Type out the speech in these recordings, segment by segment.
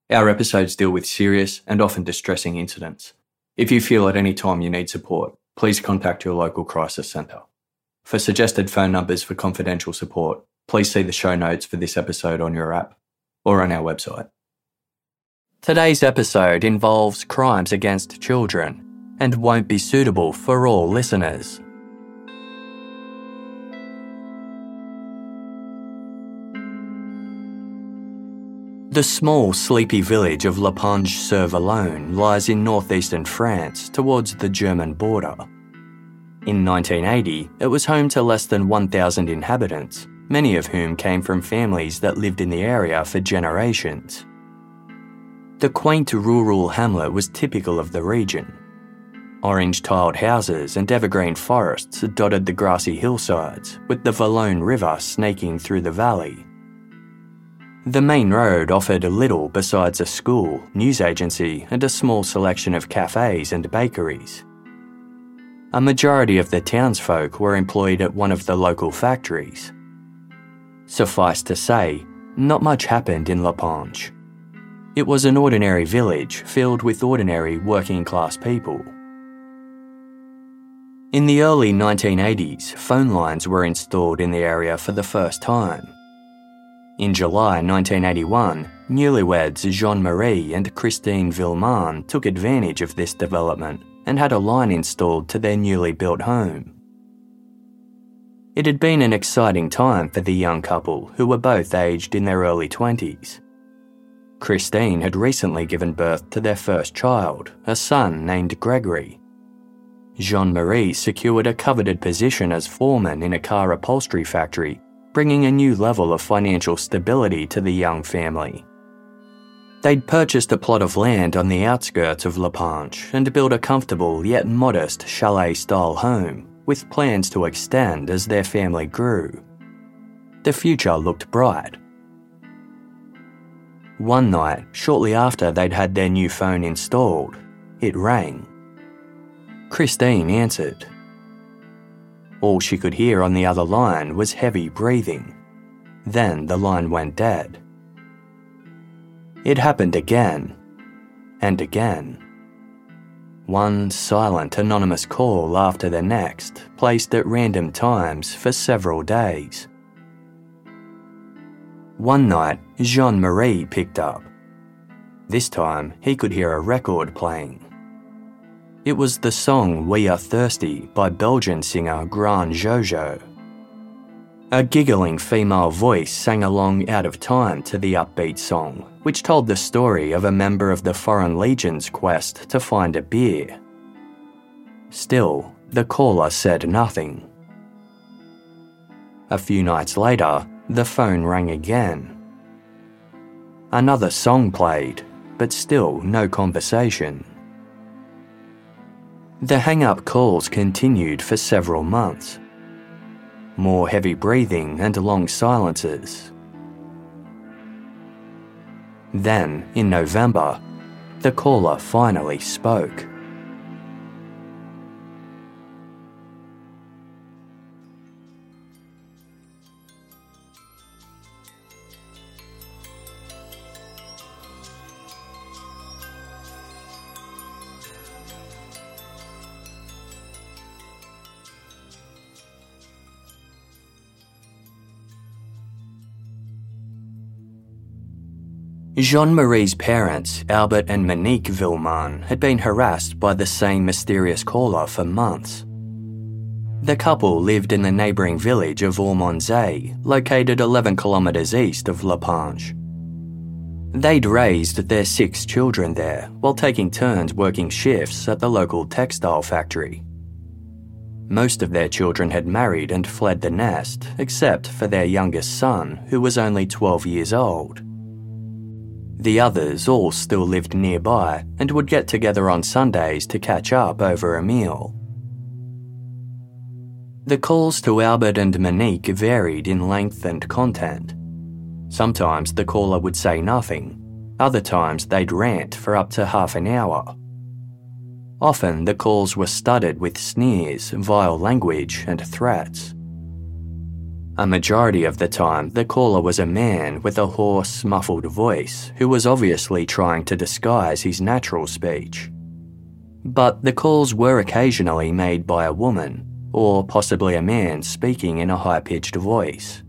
Our episodes deal with serious and often distressing incidents. If you feel at any time you need support, please contact your local crisis centre. For suggested phone numbers for confidential support, please see the show notes for this episode on your app or on our website. Today's episode involves crimes against children and won't be suitable for all listeners. The small, sleepy village of Lapinge-sur-Vallone lies in northeastern France towards the German border. In 1980, it was home to less than 1,000 inhabitants, many of whom came from families that lived in the area for generations. The quaint rural hamlet was typical of the region. Orange-tiled houses and evergreen forests dotted the grassy hillsides, with the Vallone River snaking through the valley. The main road offered little besides a school, news agency, and a small selection of cafes and bakeries. A majority of the townsfolk were employed at one of the local factories. Suffice to say, not much happened in Lapinge. It was an ordinary village filled with ordinary working-class people. In the early 1980s, phone lines were installed in the area for the first time. In July 1981, newlyweds Jean-Marie and Christine Villemin took advantage of this development and had a line installed to their newly built home. It had been an exciting time for the young couple, who were both aged in their early 20s. Christine had recently given birth to their first child, a son named Gregory. Jean-Marie secured a coveted position as foreman in a car upholstery factory, bringing a new level of financial stability to the young family. They'd purchased a plot of land on the outskirts of Lapinge and built a comfortable yet modest chalet-style home, with plans to extend as their family grew. The future looked bright. One night, shortly after they'd had their new phone installed, it rang. Christine answered. All she could hear on the other line was heavy breathing. Then the line went dead. It happened again, and again. One silent, anonymous call after the next, placed at random times for several days. One night, Jean-Marie picked up. This time, he could hear a record playing. It was the song We Are Thirsty by Belgian singer Grand Jojo. A giggling female voice sang along out of time to the upbeat song, which told the story of a member of the Foreign Legion's quest to find a beer. Still, the caller said nothing. A few nights later, the phone rang again. Another song played, but still no conversation. The hang-up calls continued for several months. More heavy breathing and long silences. Then, in November, the caller finally spoke. Jean-Marie's parents, Albert and Monique Villemin, had been harassed by the same mysterious caller for months. The couple lived in the neighbouring village of Ormonzay, located 11 kilometres east of Lapinge. They'd raised their 6 children there, while taking turns working shifts at the local textile factory. Most of their children had married and fled the nest, except for their youngest son, who was only 12 years old. The others all still lived nearby and would get together on Sundays to catch up over a meal. The calls to Albert and Monique varied in length and content. Sometimes the caller would say nothing, other times they'd rant for up to half an hour. Often the calls were studded with sneers, vile language and threats. A majority of the time, the caller was a man with a hoarse, muffled voice who was obviously trying to disguise his natural speech. But the calls were occasionally made by a woman, or possibly a man speaking in a high-pitched voice.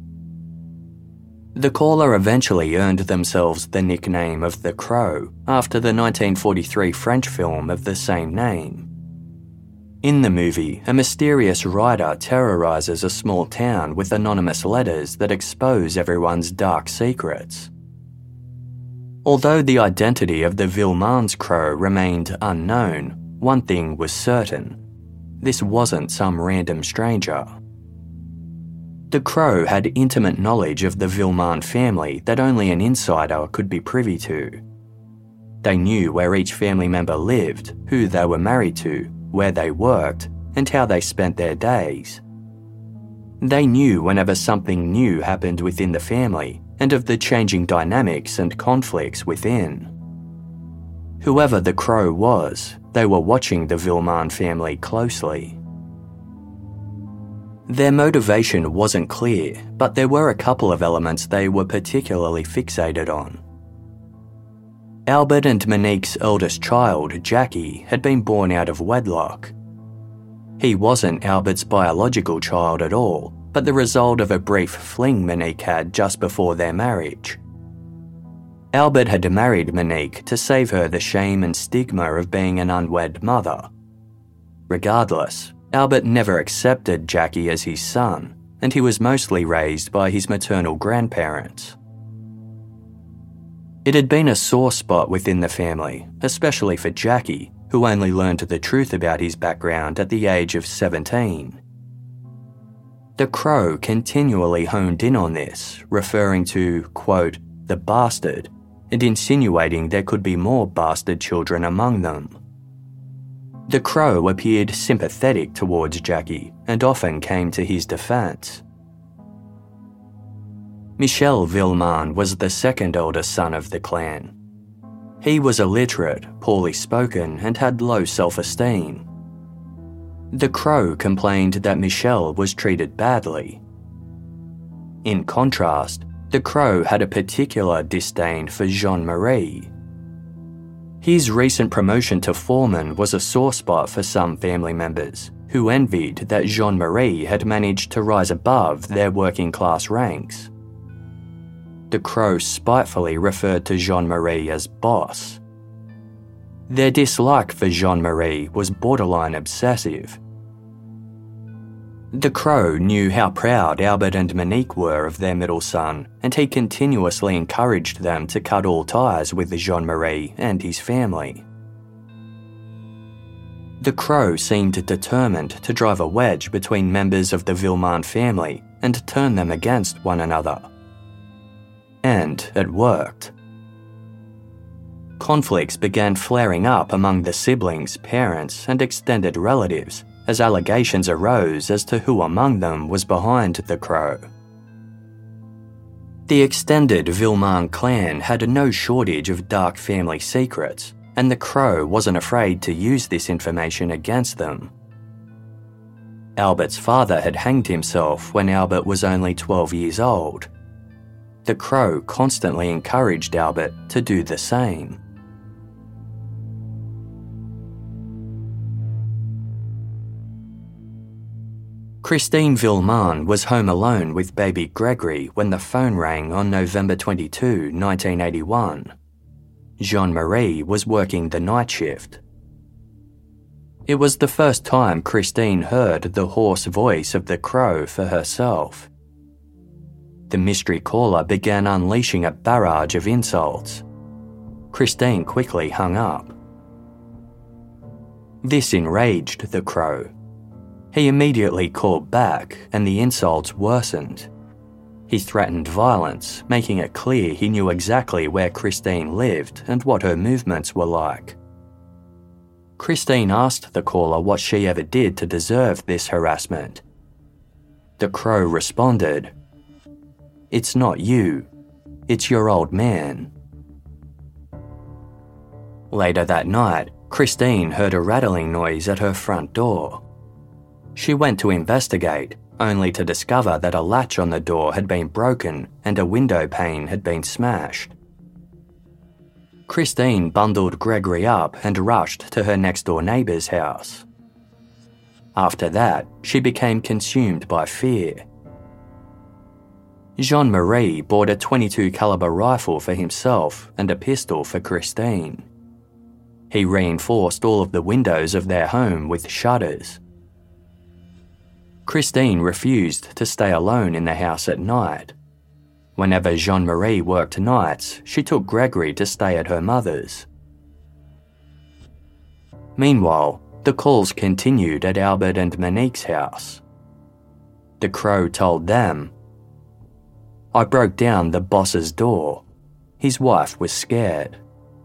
The caller eventually earned themselves the nickname of the Crow after the 1943 French film of the same name. In the movie, a mysterious writer terrorizes a small town with anonymous letters that expose everyone's dark secrets. Although the identity of the Villemans Crow remained unknown, one thing was certain: this wasn't some random stranger. The Crow had intimate knowledge of the Villemans family that only an insider could be privy to. They knew where each family member lived, who they were married to, where they worked, and how they spent their days. They knew whenever something new happened within the family and of the changing dynamics and conflicts within. Whoever the Crow was, they were watching the Villemans family closely. Their motivation wasn't clear, but there were a couple of elements they were particularly fixated on. Albert and Monique's eldest child, Jackie, had been born out of wedlock. He wasn't Albert's biological child at all, but the result of a brief fling Monique had just before their marriage. Albert had married Monique to save her the shame and stigma of being an unwed mother. Regardless, Albert never accepted Jackie as his son, and he was mostly raised by his maternal grandparents. It had been a sore spot within the family, especially for Jackie, who only learned the truth about his background at the age of 17. The Crow continually honed in on this, referring to, quote, the bastard, and insinuating there could be more bastard children among them. The Crow appeared sympathetic towards Jackie and often came to his defense. Michel Villemans was the second eldest son of the clan. He was illiterate, poorly spoken, and had low self-esteem. The Crow complained that Michel was treated badly. In contrast, the Crow had a particular disdain for Jean-Marie. His recent promotion to foreman was a sore spot for some family members, who envied that Jean-Marie had managed to rise above their working-class ranks. The Crow spitefully referred to Jean-Marie as boss. Their dislike for Jean-Marie was borderline obsessive. The Crow knew how proud Albert and Monique were of their middle son, and he continuously encouraged them to cut all ties with Jean-Marie and his family. The Crow seemed determined to drive a wedge between members of the Villemans family and turn them against one another. And it worked. Conflicts began flaring up among the siblings, parents, and extended relatives as allegations arose as to who among them was behind the Crow. The extended Villemans clan had no shortage of dark family secrets, and the Crow wasn't afraid to use this information against them. Albert's father had hanged himself when Albert was only 12 years old. The Crow constantly encouraged Albert to do the same. Christine Villemans was home alone with baby Gregory when the phone rang on November 22, 1981. Jean-Marie was working the night shift. It was the first time Christine heard the hoarse voice of the Crow for herself. The mystery caller began unleashing a barrage of insults. Christine quickly hung up. This enraged the Crow. He immediately called back, and the insults worsened. He threatened violence, making it clear he knew exactly where Christine lived and what her movements were like. Christine asked the caller what she ever did to deserve this harassment. The Crow responded, "It's not you, it's your old man." Later that night, Christine heard a rattling noise at her front door. She went to investigate, only to discover that a latch on the door had been broken and a window pane had been smashed. Christine bundled Gregory up and rushed to her next-door neighbour's house. After that, she became consumed by fear. Jean-Marie bought a .22 caliber rifle for himself and a pistol for Christine. He reinforced all of the windows of their home with shutters. Christine refused to stay alone in the house at night. Whenever Jean-Marie worked nights, she took Gregory to stay at her mother's. Meanwhile, the calls continued at Albert and Monique's house. The Crow told them, "I broke down the boss's door. His wife was scared."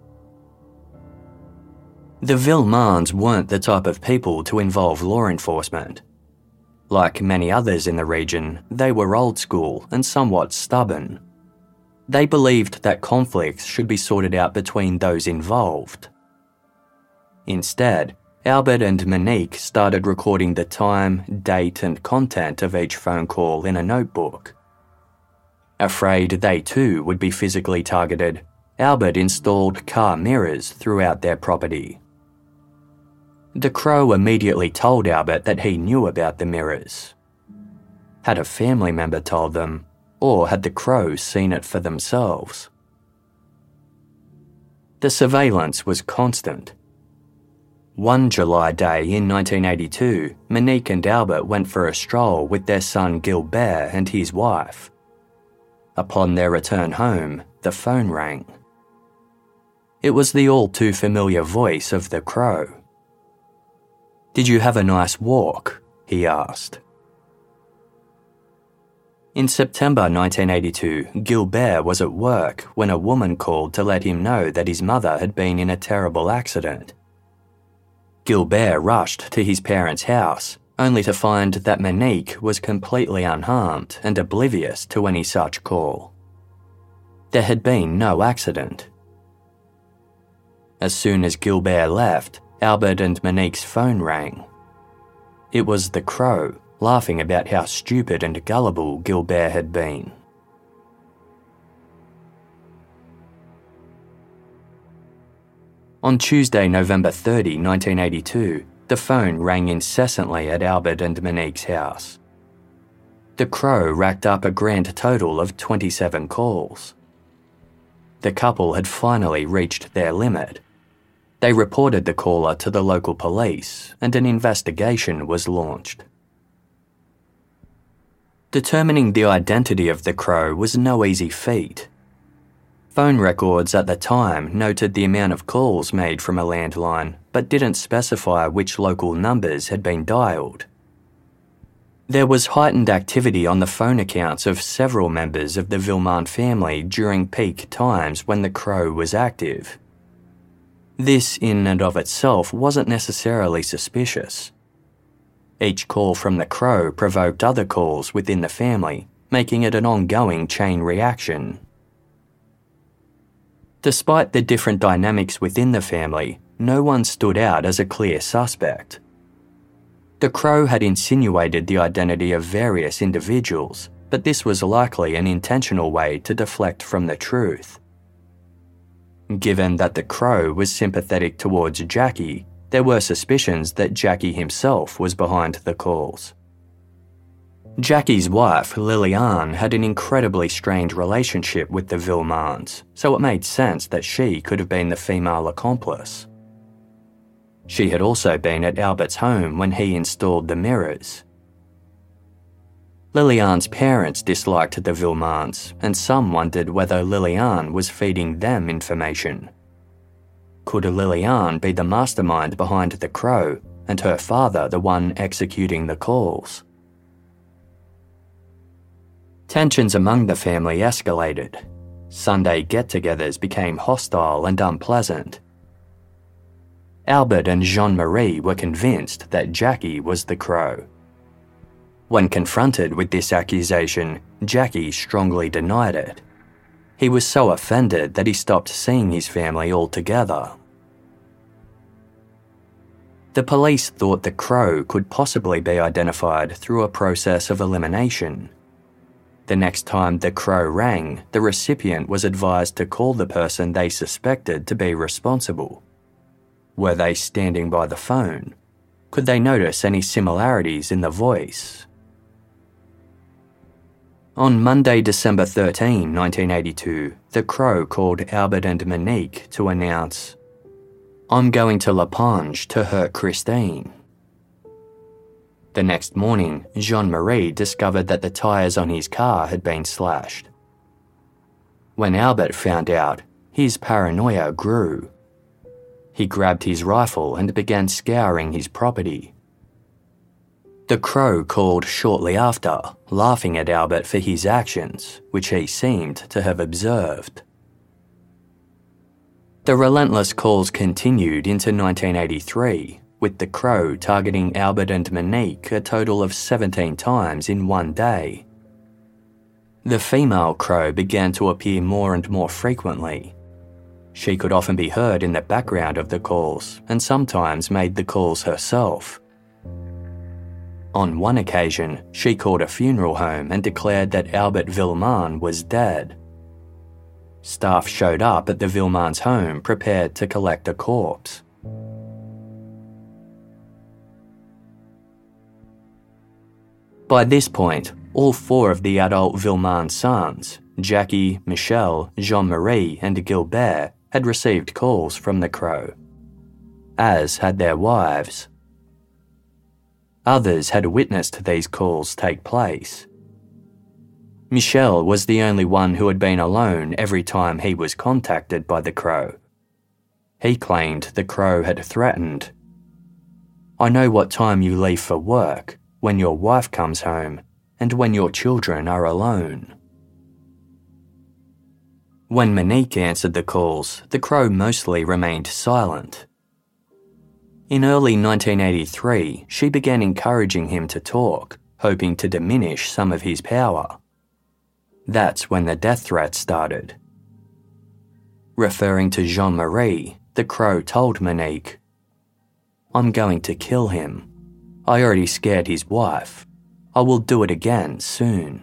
The Villemans weren't the type of people to involve law enforcement. Like many others in the region, they were old school and somewhat stubborn. They believed that conflicts should be sorted out between those involved. Instead, Albert and Monique started recording the time, date, and content of each phone call in a notebook. Afraid they too would be physically targeted, Albert installed car mirrors throughout their property. The Crow immediately told Albert that he knew about the mirrors. Had a family member told them, or had the Crow seen it for themselves? The surveillance was constant. One July day in 1982, Monique and Albert went for a stroll with their son Gilbert and his wife. Upon their return home, the phone rang. It was the all-too-familiar voice of the Crow. "Did you have a nice walk?" he asked. In September 1982, Gilbert was at work when a woman called to let him know that his mother had been in a terrible accident. Gilbert rushed to his parents' house, only to find that Monique was completely unharmed and oblivious to any such call. There had been no accident. As soon as Gilbert left, Albert and Monique's phone rang. It was the Crow, laughing about how stupid and gullible Gilbert had been. On Tuesday, November 30, 1982, the phone rang incessantly at Albert and Monique's house. The Crow racked up a grand total of 27 calls. The couple had finally reached their limit. They reported the caller to the local police, and an investigation was launched. Determining the identity of the Crow was no easy feat. Phone records at the time noted the amount of calls made from a landline, but didn't specify which local numbers had been dialed. There was heightened activity on the phone accounts of several members of the Villemand family during peak times when the Crow was active. This in and of itself wasn't necessarily suspicious. Each call from the Crow provoked other calls within the family, making it an ongoing chain reaction. Despite the different dynamics within the family, no one stood out as a clear suspect. The Crow had insinuated the identity of various individuals, but this was likely an intentional way to deflect from the truth. Given that the Crow was sympathetic towards Jackie, there were suspicions that Jackie himself was behind the calls. Jackie's wife, Liliane, had an incredibly strained relationship with the Villemands, so it made sense that she could have been the female accomplice. She had also been at Albert's home when he installed the mirrors. Liliane's parents disliked the Villemands, and some wondered whether Liliane was feeding them information. Could Liliane be the mastermind behind the Crow, and her father the one executing the calls? Tensions among the family escalated. Sunday get-togethers became hostile and unpleasant. Albert and Jean-Marie were convinced that Jackie was the Crow. When confronted with this accusation, Jackie strongly denied it. He was so offended that he stopped seeing his family altogether. The police thought the crow could possibly be identified through a process of elimination. The next time the crow rang, the recipient was advised to call the person they suspected to be responsible. Were they standing by the phone? Could they notice any similarities in the voice? On Monday, December 13, 1982, the crow called Albert and Monique to announce, "I'm going to La Ponge to hurt Christine." The next morning, Jean-Marie discovered that the tyres on his car had been slashed. When Albert found out, his paranoia grew. He grabbed his rifle and began scouring his property. The crow called shortly after, laughing at Albert for his actions, which he seemed to have observed. The relentless calls continued into 1983, with the crow targeting Albert and Monique a total of 17 times in one day. The female crow began to appear more and more frequently. She could often be heard in the background of the calls and sometimes made the calls herself. On one occasion, she called a funeral home and declared that Albert Villeman was dead. Staff showed up at the Villemans' home prepared to collect a corpse. By this point, all four of the adult Villeman sons, Jackie, Michel, Jean-Marie and Gilbert, had received calls from the crow, as had their wives. Others had witnessed these calls take place. Michel was the only one who had been alone every time he was contacted by the crow. He claimed the crow had threatened, "I know what time you leave for work, when your wife comes home, and when your children are alone." When Monique answered the calls, the crow mostly remained silent. In early 1983, she began encouraging him to talk, hoping to diminish some of his power. That's when the death threats started. Referring to Jean-Marie, the crow told Monique, "I'm going to kill him. I already scared his wife. I will do it again soon."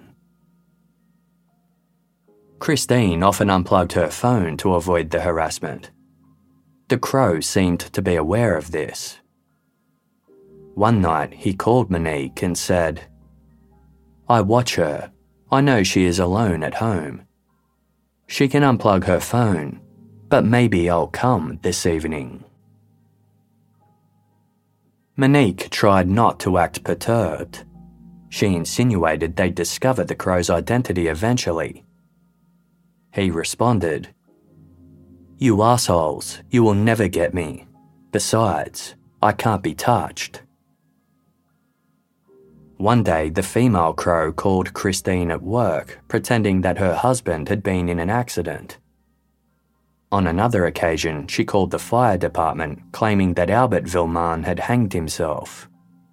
Christine often unplugged her phone to avoid the harassment. The crow seemed to be aware of this. One night, he called Monique and said, "I watch her. I know she is alone at home. She can unplug her phone, but maybe I'll come this evening." Monique tried not to act perturbed. She insinuated they'd discover the crow's identity eventually. He responded, "You assholes, you will never get me. Besides, I can't be touched." One day, the female crow called Christine at work, pretending that her husband had been in an accident. On another occasion, she called the fire department, claiming that Albert Villeman had hanged himself.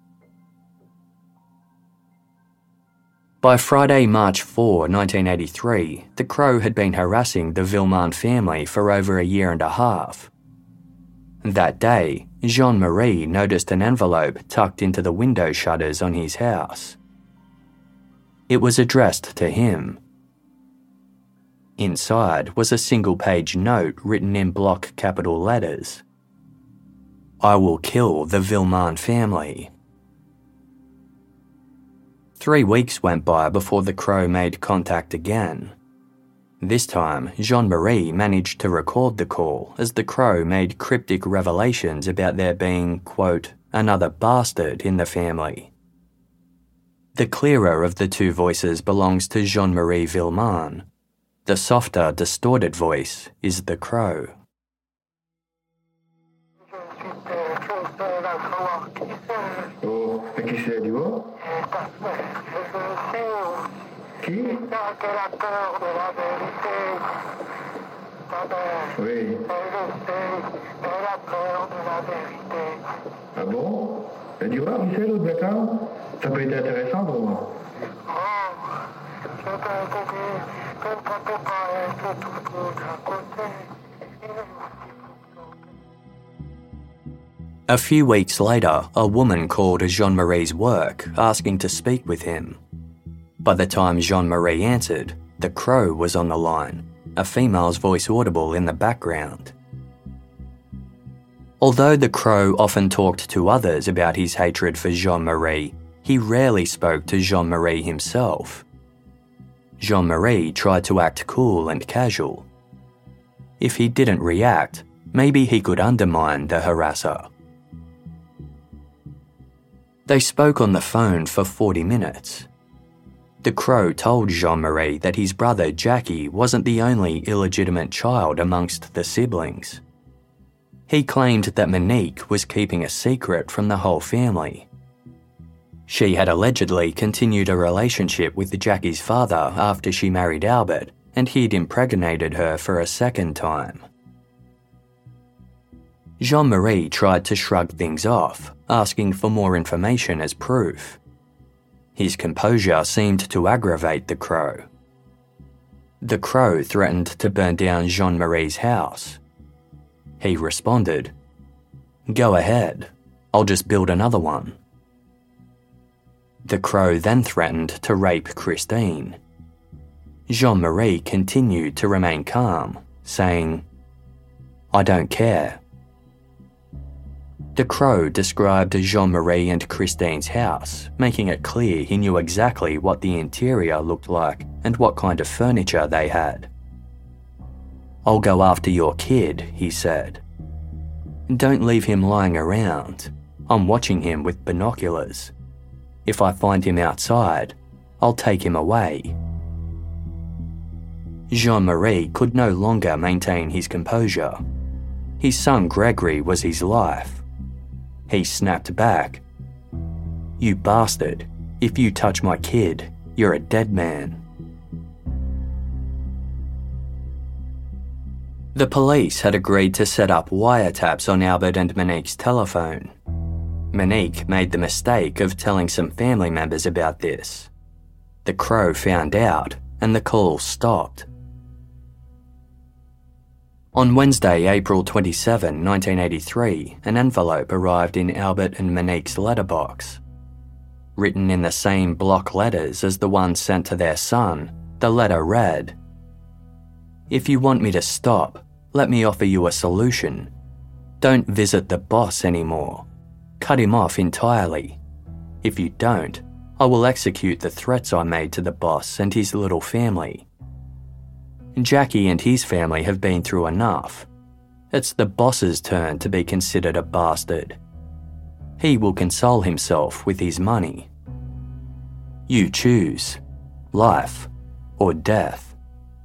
By Friday, March 4, 1983, the crow had been harassing the Villeman family for over a year and a half. That day, Jean-Marie noticed an envelope tucked into the window shutters on his house. It was addressed to him. Inside was a single-page note written in block capital letters. "I will kill the Villeman family." 3 weeks went by before the crow made contact again. This time, Jean-Marie managed to record the call as the crow made cryptic revelations about there being, quote, "another bastard in the family." The clearer of the two voices belongs to Jean-Marie Villeman. The softer, distorted voice is the crow. Oh, et qui c'est, tu vois? Qui? Oui. Ah bon? Et tu vois, qui c'est l'autre d'accord? Ça peut être intéressant pour moi. A few weeks later, a woman called Jean-Marie's work asking to speak with him. By the time Jean-Marie answered, the Crow was on the line, a female's voice audible in the background. Although the Crow often talked to others about his hatred for Jean-Marie, he rarely spoke to Jean-Marie himself. Jean-Marie tried to act cool and casual. If he didn't react, maybe he could undermine the harasser. They spoke on the phone for 40 minutes. The Crow told Jean-Marie that his brother Jackie wasn't the only illegitimate child amongst the siblings. He claimed that Monique was keeping a secret from the whole family. She had allegedly continued a relationship with Jackie's father after she married Albert, and he'd impregnated her for a second time. Jean-Marie tried to shrug things off, asking for more information as proof. His composure seemed to aggravate the Crow. The Crow threatened to burn down Jean-Marie's house. He responded, "Go ahead, I'll just build another one." The Crow then threatened to rape Christine. Jean-Marie continued to remain calm, saying, "I don't care." The Crow described Jean-Marie and Christine's house, making it clear he knew exactly what the interior looked like and what kind of furniture they had. "I'll go after your kid," he said. "Don't leave him lying around. I'm watching him with binoculars. If I find him outside, I'll take him away." Jean-Marie could no longer maintain his composure. His son Gregory was his life. He snapped back, "You bastard, if you touch my kid, you're a dead man." The police had agreed to set up wiretaps on Albert and Monique's telephone. Monique made the mistake of telling some family members about this. The Crow found out, and the call stopped. On Wednesday, April 27, 1983, an envelope arrived in Albert and Monique's letterbox. Written in the same block letters as the one sent to their son, the letter read, "If you want me to stop, let me offer you a solution. Don't visit the boss anymore. Cut him off entirely. If you don't, I will execute the threats I made to the boss and his little family. Jackie and his family have been through enough. It's the boss's turn to be considered a bastard. He will console himself with his money. You choose, life or death."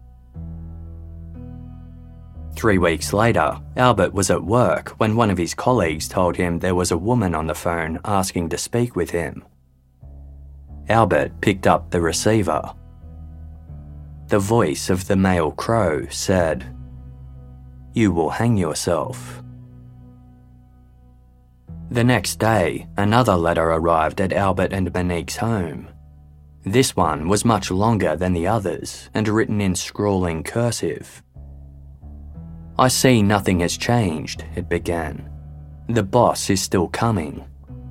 3 weeks later, Albert was at work when one of his colleagues told him there was a woman on the phone asking to speak with him. Albert picked up the receiver. The voice of the male Crow said, "You will hang yourself." The next day, another letter arrived at Albert and Monique's home. This one was much longer than the others and written in scrawling cursive. "I see nothing has changed," it began. "The boss is still coming."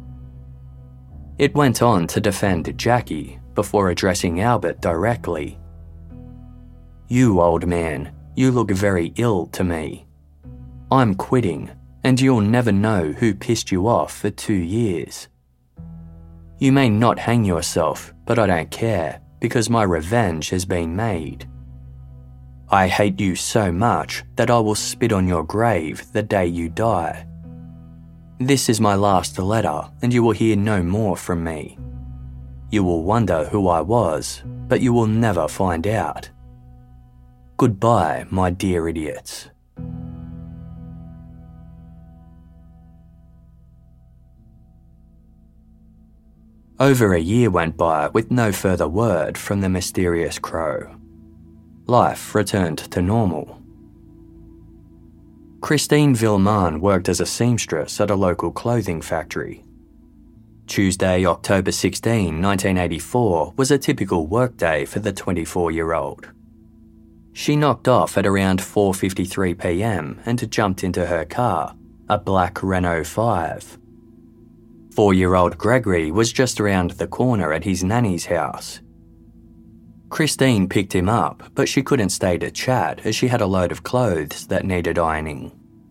It went on to defend Jackie before addressing Albert directly. "You, old man, you look very ill to me. I'm quitting, and you'll never know who pissed you off for 2 years. You may not hang yourself, but I don't care, because my revenge has been made. I hate you so much that I will spit on your grave the day you die. This is my last letter, and you will hear no more from me. You will wonder who I was, but you will never find out. Goodbye, my dear idiots." Over a year went by with no further word from the mysterious Crow. Life returned to normal. Christine Villeman worked as a seamstress at a local clothing factory. Tuesday, October 16, 1984 was a typical workday for the 24-year-old. She knocked off at around 4:53 p.m. and jumped into her car, a black Renault 5. 4-year-old Gregory was just around the corner at his nanny's house. Christine picked him up, but she couldn't stay to chat as she had a load of clothes that needed ironing.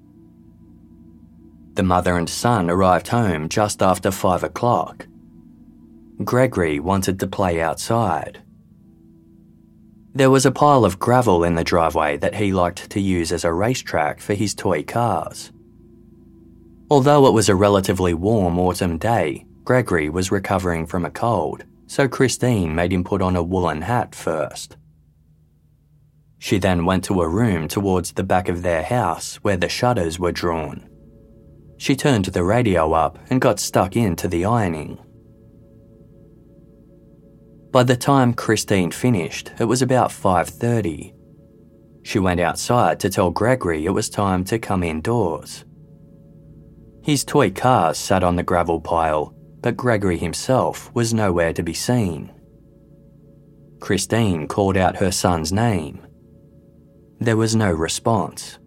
The mother and son arrived home just after 5 o'clock. Gregory wanted to play outside. There was a pile of gravel in the driveway that he liked to use as a racetrack for his toy cars. Although it was a relatively warm autumn day, Gregory was recovering from a cold, so Christine made him put on a woolen hat first. She then went to a room towards the back of their house where the shutters were drawn. She turned the radio up and got stuck into the ironing. By the time Christine finished, it was about 5:30. She went outside to tell Gregory it was time to come indoors. His toy cars sat on the gravel pile, but Gregory himself was nowhere to be seen. Christine called out her son's name. There was no response.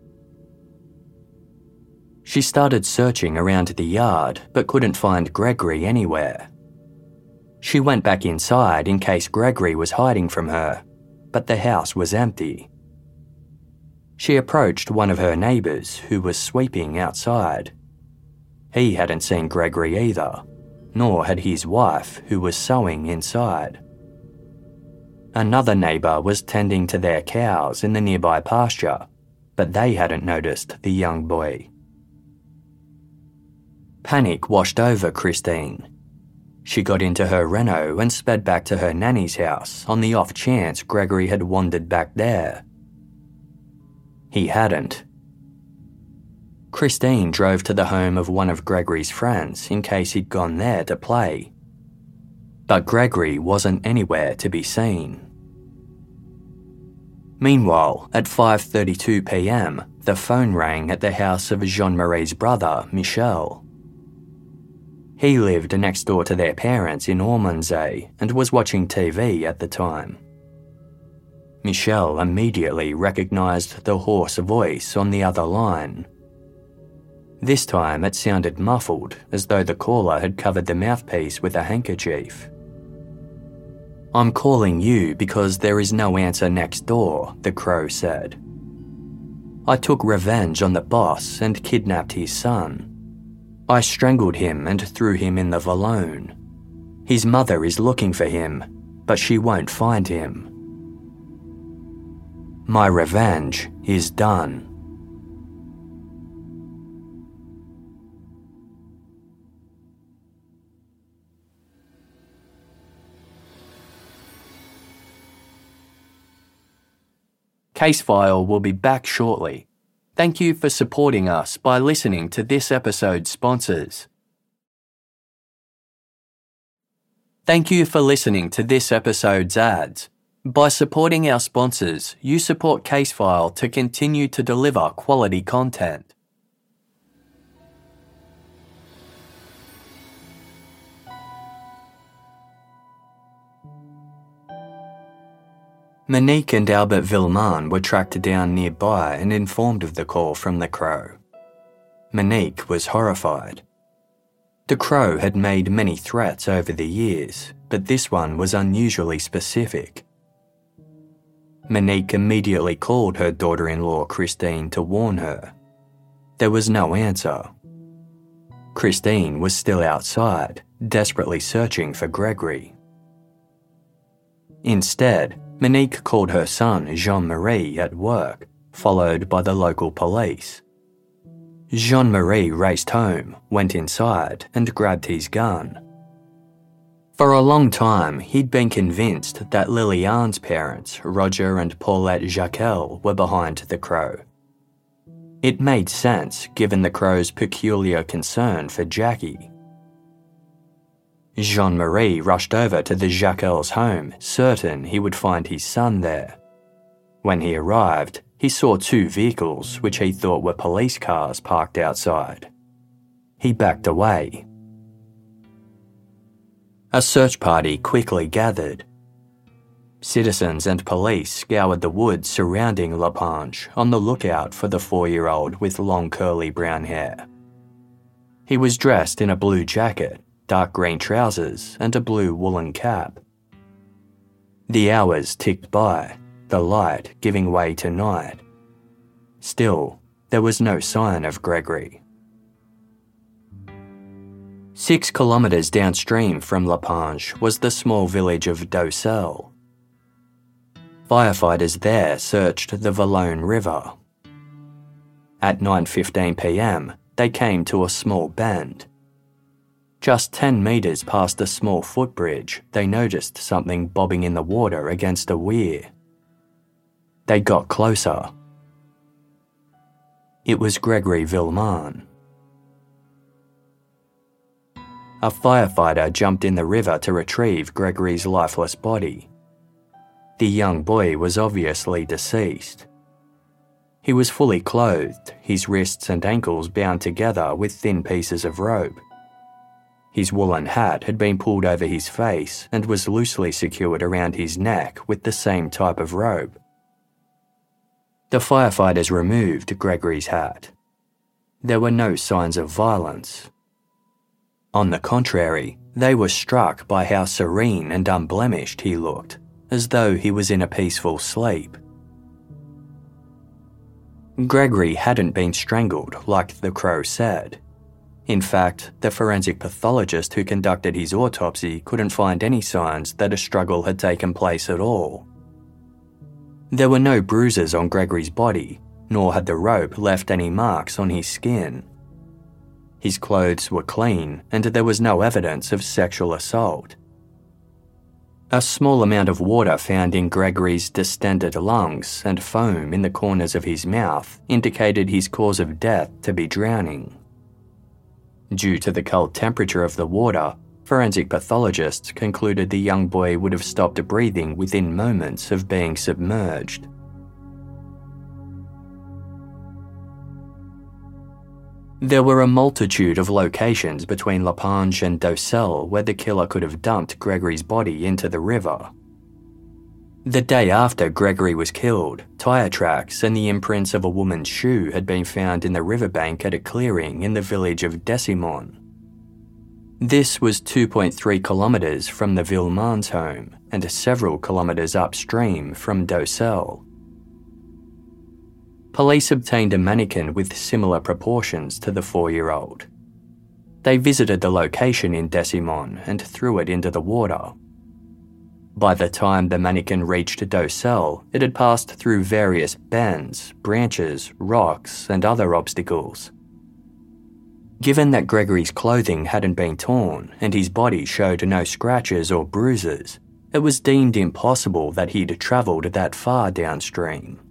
She started searching around the yard, but couldn't find Gregory anywhere. She went back inside in case Gregory was hiding from her, but the house was empty. She approached one of her neighbours who was sweeping outside. He hadn't seen Gregory either, nor had his wife who was sewing inside. Another neighbour was tending to their cows in the nearby pasture, but they hadn't noticed the young boy. Panic washed over Christine. She got into her Renault and sped back to her nanny's house on the off chance Gregory had wandered back there. He hadn't. Christine drove to the home of one of Gregory's friends in case he'd gone there to play. But Gregory wasn't anywhere to be seen. Meanwhile, at 5:32 p.m, the phone rang at the house of Jean-Marie's brother, Michel. He lived next door to their parents in Ormondsay and was watching TV at the time. Michel immediately recognised the hoarse voice on the other line. This time it sounded muffled, as though the caller had covered the mouthpiece with a handkerchief. "I'm calling you because there is no answer next door," the crow said. "I took revenge on the boss and kidnapped his son. I strangled him and threw him in the Valone. His mother is looking for him, but she won't find him. My revenge is done." Casefile will be back shortly. Thank you for supporting us by listening to this episode's sponsors. Thank you for listening to this episode's ads. By supporting our sponsors, you support Casefile to continue to deliver quality content. Monique and Albert Villeman were tracked down nearby and informed of the call from the crow. Monique was horrified. The crow had made many threats over the years, but this one was unusually specific. Monique immediately called her daughter-in-law Christine to warn her. There was no answer. Christine was still outside, desperately searching for Gregory. Instead, Monique called her son Jean-Marie at work, followed by the local police. Jean-Marie raced home, went inside, and grabbed his gun. For a long time, he'd been convinced that Liliane's parents, Roger and Paulette Jacquel, were behind the crow. It made sense given the crow's peculiar concern for Jackie. Jean-Marie rushed over to the Jacquel's home, certain he would find his son there. When he arrived, he saw 2 vehicles which he thought were police cars parked outside. He backed away. A search party quickly gathered. Citizens and police scoured the woods surrounding Lapinge on the lookout for the 4-year-old with long curly brown hair. He was dressed in a blue jacket, dark green trousers, and a blue woolen cap. The hours ticked by, the light giving way to night. Still, there was no sign of Gregory. 6 kilometres downstream from La Pange was the small village of Docelle. Firefighters there searched the Valone River. At 9:15 p.m, they came to a small bend. Just 10 metres past a small footbridge, they noticed something bobbing in the water against a weir. They got closer. It was Gregory Villemin. A firefighter jumped in the river to retrieve Gregory's lifeless body. The young boy was obviously deceased. He was fully clothed, his wrists and ankles bound together with thin pieces of rope. His woolen hat had been pulled over his face and was loosely secured around his neck with the same type of rope. The firefighters removed Gregory's hat. There were no signs of violence. On the contrary, they were struck by how serene and unblemished he looked, as though he was in a peaceful sleep. Gregory hadn't been strangled like the Crow said. In fact, the forensic pathologist who conducted his autopsy couldn't find any signs that a struggle had taken place at all. There were no bruises on Gregory's body, nor had the rope left any marks on his skin. His clothes were clean, and there was no evidence of sexual assault. A small amount of water found in Gregory's distended lungs and foam in the corners of his mouth indicated his cause of death to be drowning. Due to the cold temperature of the water, forensic pathologists concluded the young boy would have stopped breathing within moments of being submerged. There were a multitude of locations between La Pange and Docelle where the killer could have dumped Gregory's body into the river. The day after Gregory was killed, tyre tracks and the imprints of a woman's shoe had been found in the riverbank at a clearing in the village of Desimon. This was 2.3 kilometres from the Villemins' home and several kilometres upstream from Docelle. Police obtained a mannequin with similar proportions to the 4-year-old. They visited the location in Desimon and threw it into the water. By the time the mannequin reached Docelle, it had passed through various bends, branches, rocks, and other obstacles. Given that Gregory's clothing hadn't been torn and his body showed no scratches or bruises, it was deemed impossible that he'd travelled that far downstream.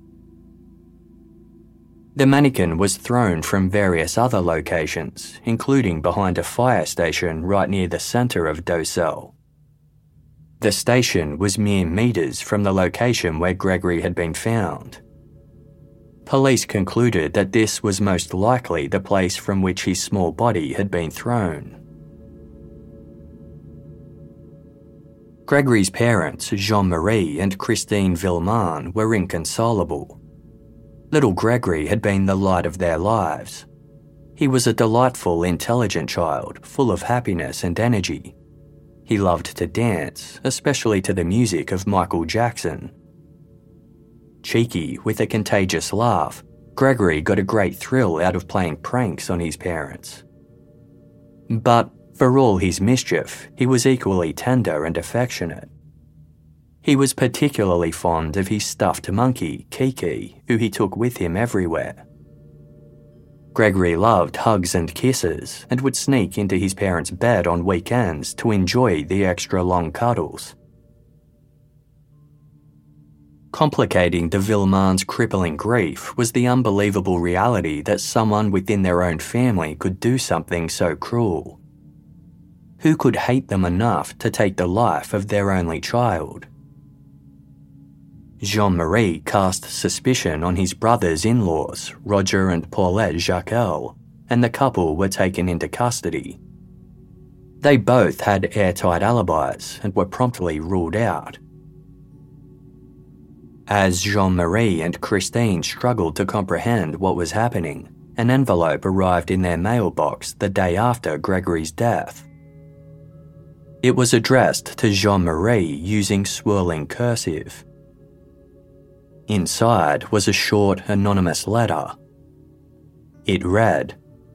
The mannequin was thrown from various other locations, including behind a fire station right near the centre of Docelle. The station was mere metres from the location where Gregory had been found. Police concluded that this was most likely the place from which his small body had been thrown. Gregory's parents, Jean-Marie and Christine Villemin, were inconsolable. Little Gregory had been the light of their lives. He was a delightful, intelligent child, full of happiness and energy. He loved to dance, especially to the music of Michael Jackson. Cheeky, with a contagious laugh, Gregory got a great thrill out of playing pranks on his parents. But for all his mischief, he was equally tender and affectionate. He was particularly fond of his stuffed monkey, Kiki, who he took with him everywhere. Gregory loved hugs and kisses and would sneak into his parents' bed on weekends to enjoy the extra long cuddles. Complicating de Villemins' crippling grief was the unbelievable reality that someone within their own family could do something so cruel. Who could hate them enough to take the life of their only child? Jean-Marie cast suspicion on his brothers-in-laws, Roger and Paulette Jacquel, and the couple were taken into custody. They both had airtight alibis and were promptly ruled out. As Jean-Marie and Christine struggled to comprehend what was happening, an envelope arrived in their mailbox the day after Gregory's death. It was addressed to Jean-Marie using swirling cursive. Inside was a short, anonymous letter. It read,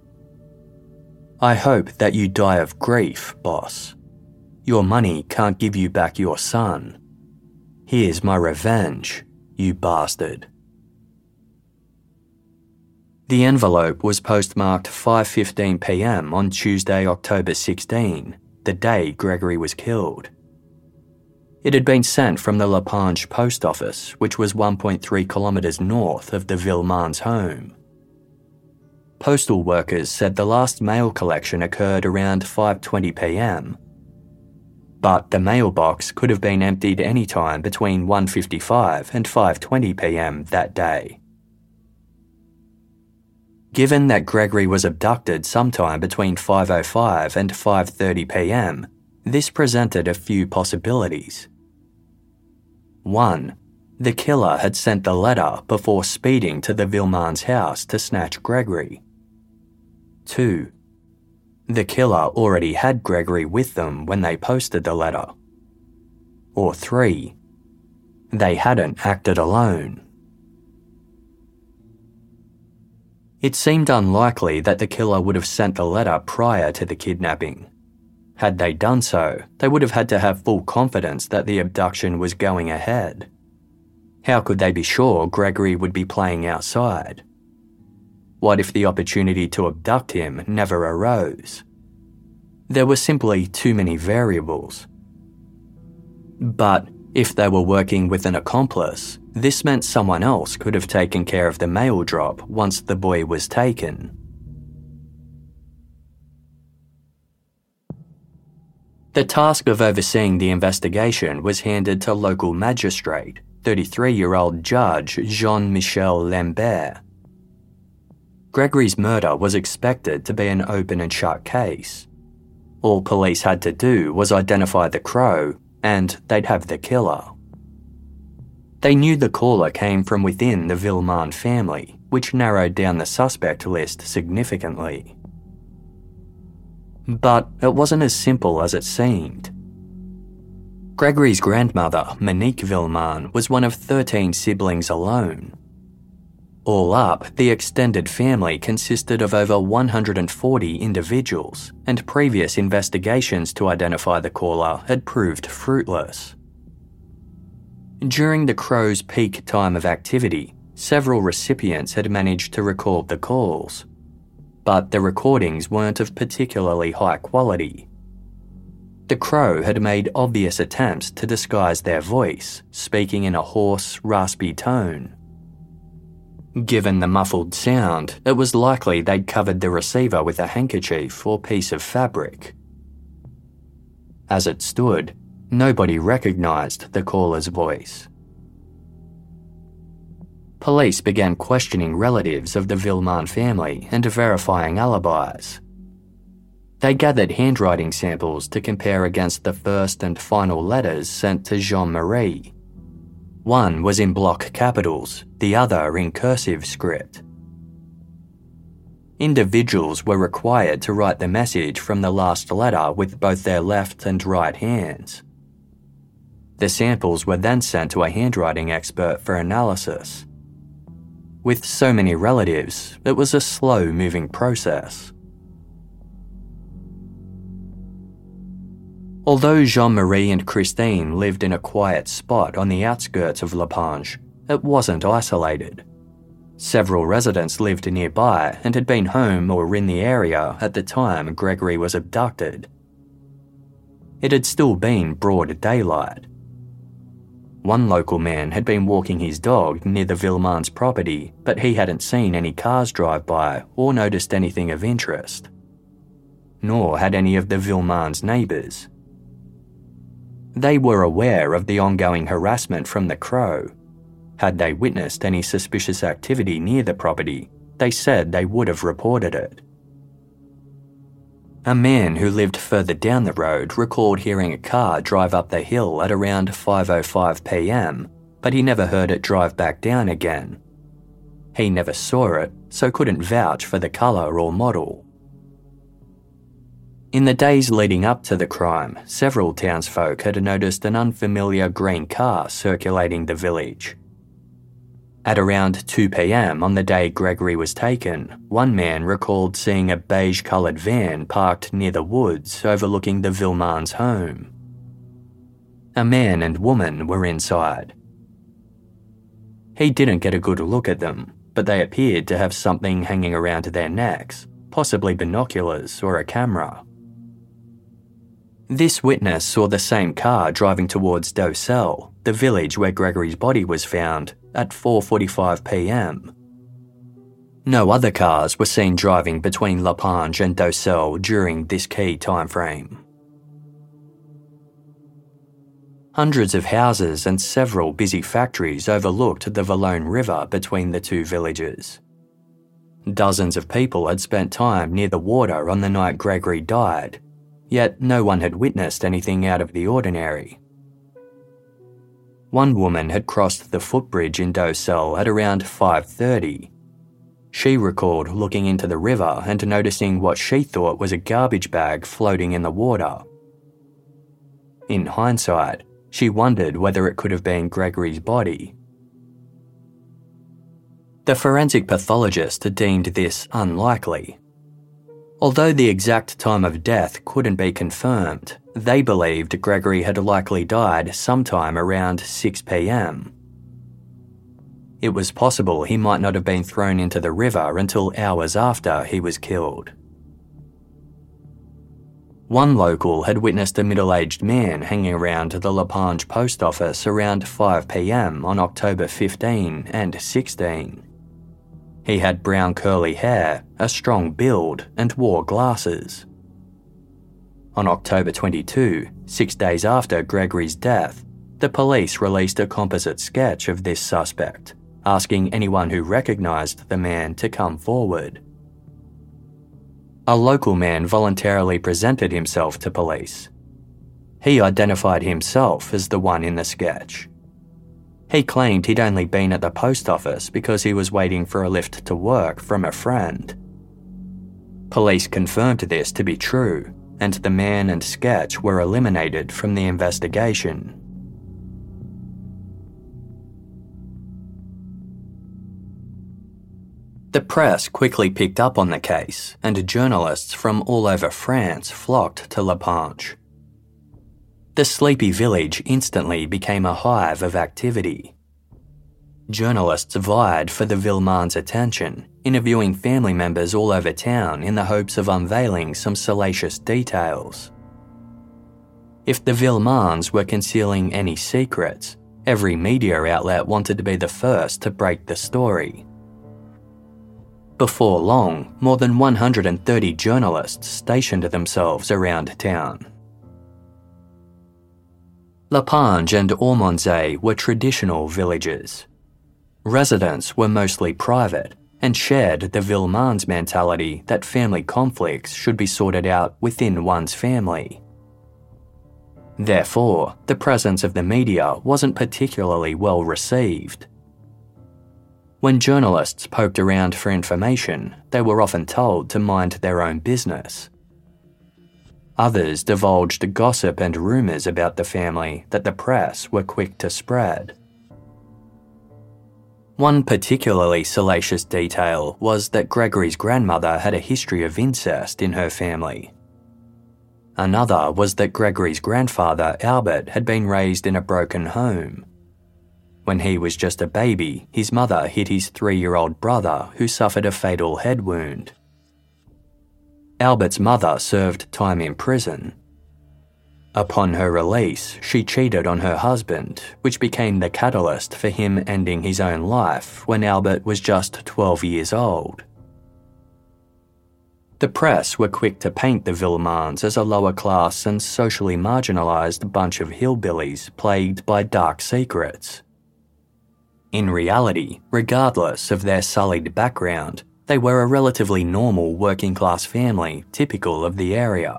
"I hope that you die of grief, boss. Your money can't give you back your son. Here's my revenge, you bastard." The envelope was postmarked 5:15 p.m. on Tuesday, October 16, the day Gregory was killed. It had been sent from the Lapinge post office, which was 1.3 kilometres north of the Villemans' home. Postal workers said the last mail collection occurred around 5:20 p.m. But the mailbox could have been emptied any time between 1:55 and 5:20 p.m. that day. Given that Gregory was abducted sometime between 5:05 and 5:30 p.m, this presented a few possibilities. 1. The killer had sent the letter before speeding to the Villemans' house to snatch Gregory. 2. The killer already had Gregory with them when they posted the letter. Or 3. They hadn't acted alone. It seemed unlikely that the killer would have sent the letter prior to the kidnapping. Had they done so, they would have had to have full confidence that the abduction was going ahead. How could they be sure Gregory would be playing outside? What if the opportunity to abduct him never arose? There were simply too many variables. But if they were working with an accomplice, this meant someone else could have taken care of the mail drop once the boy was taken. The task of overseeing the investigation was handed to local magistrate, 33-year-old Judge Jean-Michel Lambert. Gregory's murder was expected to be an open and shut case. All police had to do was identify the crow, and they'd have the killer. They knew the caller came from within the Villemans family, which narrowed down the suspect list significantly. But it wasn't as simple as it seemed. Gregory's grandmother, Monique Villemans, was one of 13 siblings alone. All up, the extended family consisted of over 140 individuals, and previous investigations to identify the caller had proved fruitless. During the crow's peak time of activity, several recipients had managed to record the calls, but the recordings weren't of particularly high quality. The crow had made obvious attempts to disguise their voice, speaking in a hoarse, raspy tone. Given the muffled sound, it was likely they'd covered the receiver with a handkerchief or piece of fabric. As it stood, nobody recognised the caller's voice. Police began questioning relatives of the Villemans family and verifying alibis. They gathered handwriting samples to compare against the first and final letters sent to Jean-Marie. One was in block capitals, the other in cursive script. Individuals were required to write the message from the last letter with both their left and right hands. The samples were then sent to a handwriting expert for analysis. With so many relatives, it was a slow-moving process. Although Jean-Marie and Christine lived in a quiet spot on the outskirts of Lapinge, it wasn't isolated. Several residents lived nearby and had been home or in the area at the time Gregory was abducted. It had still been broad daylight. One local man had been walking his dog near the Villemans' property, but he hadn't seen any cars drive by or noticed anything of interest. Nor had any of the Villemans' neighbours. They were aware of the ongoing harassment from the crow. Had they witnessed any suspicious activity near the property, they said they would have reported it. A man who lived further down the road recalled hearing a car drive up the hill at around 5:05 p.m, but he never heard it drive back down again. He never saw it, so couldn't vouch for the colour or model. In the days leading up to the crime, several townsfolk had noticed an unfamiliar green car circulating the village. At around 2 p.m. on the day Gregory was taken, one man recalled seeing a beige-coloured van parked near the woods overlooking the Villemans' home. A man and woman were inside. He didn't get a good look at them, but they appeared to have something hanging around their necks, possibly binoculars or a camera. This witness saw the same car driving towards Docelle, the village where Gregory's body was found, at 4:45 p.m. No other cars were seen driving between Lapinge and Docelle during this key timeframe. Hundreds of houses and several busy factories overlooked the Valone River between the two villages. Dozens of people had spent time near the water on the night Gregory died, yet no one had witnessed anything out of the ordinary. One woman had crossed the footbridge in Docelle at around 5:30. She recalled looking into the river and noticing what she thought was a garbage bag floating in the water. In hindsight, she wondered whether it could have been Gregory's body. The forensic pathologist deemed this unlikely. Although the exact time of death couldn't be confirmed, they believed Gregory had likely died sometime around 6 p.m. It was possible he might not have been thrown into the river until hours after he was killed. One local had witnessed a middle-aged man hanging around the Lapinge post office around 5 p.m. on October 15 and 16. He had brown curly hair, a strong build, and wore glasses. On October 22, 6 days after Gregory's death, the police released a composite sketch of this suspect, asking anyone who recognised the man to come forward. A local man voluntarily presented himself to police. He identified himself as the one in the sketch. He claimed he'd only been at the post office because he was waiting for a lift to work from a friend. Police confirmed this to be true, and the man and sketch were eliminated from the investigation. The press quickly picked up on the case, and journalists from all over France flocked to Lapinge. The sleepy village instantly became a hive of activity. Journalists vied for the Villemans' attention, interviewing family members all over town in the hopes of unveiling some salacious details. If the Villemans were concealing any secrets, every media outlet wanted to be the first to break the story. Before long, more than 130 journalists stationed themselves around town. Lapinge and Ormondsay were traditional villages. Residents were mostly private and shared the Villemans mentality that family conflicts should be sorted out within one's family. Therefore, the presence of the media wasn't particularly well received. When journalists poked around for information, they were often told to mind their own business. Others divulged gossip and rumours about the family that the press were quick to spread. One particularly salacious detail was that Gregory's grandmother had a history of incest in her family. Another was that Gregory's grandfather, Albert, had been raised in a broken home. When he was just a baby, his mother hit his 3-year-old brother, who suffered a fatal head wound. Albert's mother served time in prison. Upon her release, she cheated on her husband, which became the catalyst for him ending his own life when Albert was just 12 years old. The press were quick to paint the Villemans as a lower-class and socially marginalised bunch of hillbillies plagued by dark secrets. In reality, regardless of their sullied background, they were a relatively normal working-class family typical of the area.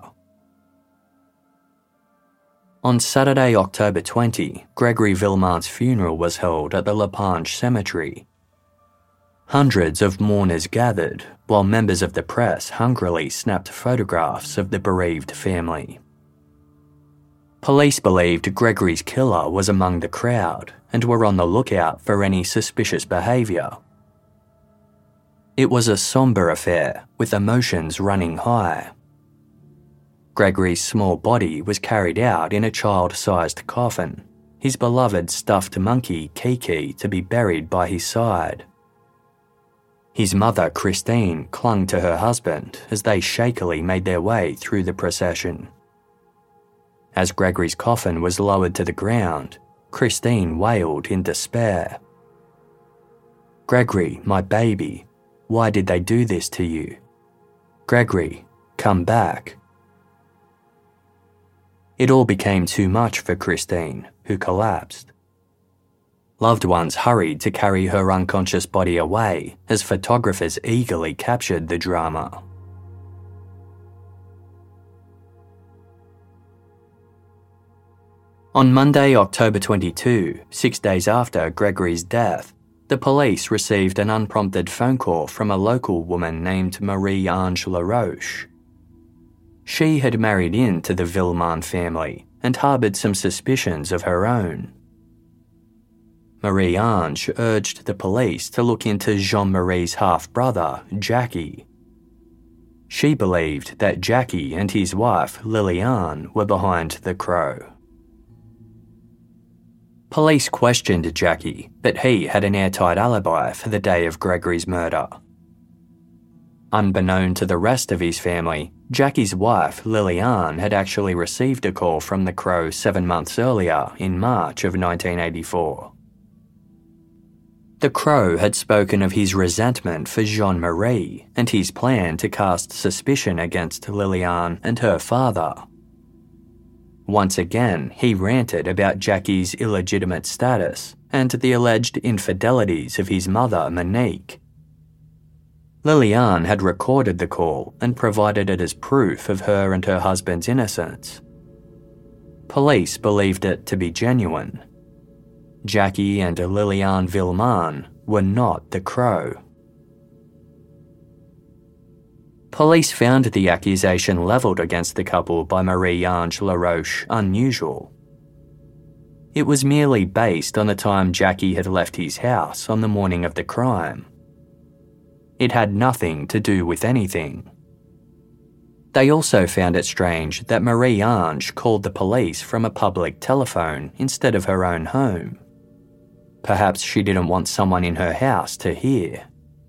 On Saturday, October 20, Gregory Villemans' funeral was held at the Lapinge Cemetery. Hundreds of mourners gathered, while members of the press hungrily snapped photographs of the bereaved family. Police believed Gregory's killer was among the crowd and were on the lookout for any suspicious behaviour. It was a sombre affair, with emotions running high. Gregory's small body was carried out in a child-sized coffin, his beloved stuffed monkey Kiki to be buried by his side. His mother Christine clung to her husband as they shakily made their way through the procession. As Gregory's coffin was lowered to the ground, Christine wailed in despair. "Gregory, my baby, why did they do this to you? Gregory, come back." It all became too much for Christine, who collapsed. Loved ones hurried to carry her unconscious body away as photographers eagerly captured the drama. On Monday, October 22, 6 days after Gregory's death, the police received an unprompted phone call from a local woman named Marie-Ange Laroche. She had married into the Villemin family and harboured some suspicions of her own. Marie-Ange urged the police to look into Jean-Marie's half-brother, Jackie. She believed that Jackie and his wife, Liliane, were behind the Crow. Police questioned Jackie, but he had an airtight alibi for the day of Gregory's murder. Unbeknown to the rest of his family, Jackie's wife, Liliane, had actually received a call from the Crow 7 months earlier, in March of 1984. The Crow had spoken of his resentment for Jean-Marie and his plan to cast suspicion against Liliane and her father. Once again, he ranted about Jackie's illegitimate status and the alleged infidelities of his mother, Monique. Liliane had recorded the call and provided it as proof of her and her husband's innocence. Police believed it to be genuine. Jackie and Liliane Villemin were not the Crow. Police found the accusation levelled against the couple by Marie-Ange Laroche unusual. It was merely based on the time Jackie had left his house on the morning of the crime. It had nothing to do with anything. They also found it strange that Marie-Ange called the police from a public telephone instead of her own home. Perhaps she didn't want someone in her house to hear.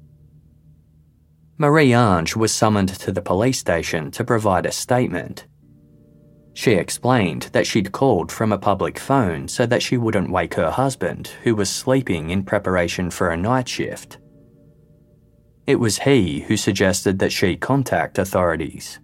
Marie-Ange was summoned to the police station to provide a statement. She explained that she'd called from a public phone so that she wouldn't wake her husband, who was sleeping in preparation for a night shift. It was he who suggested that she contact authorities.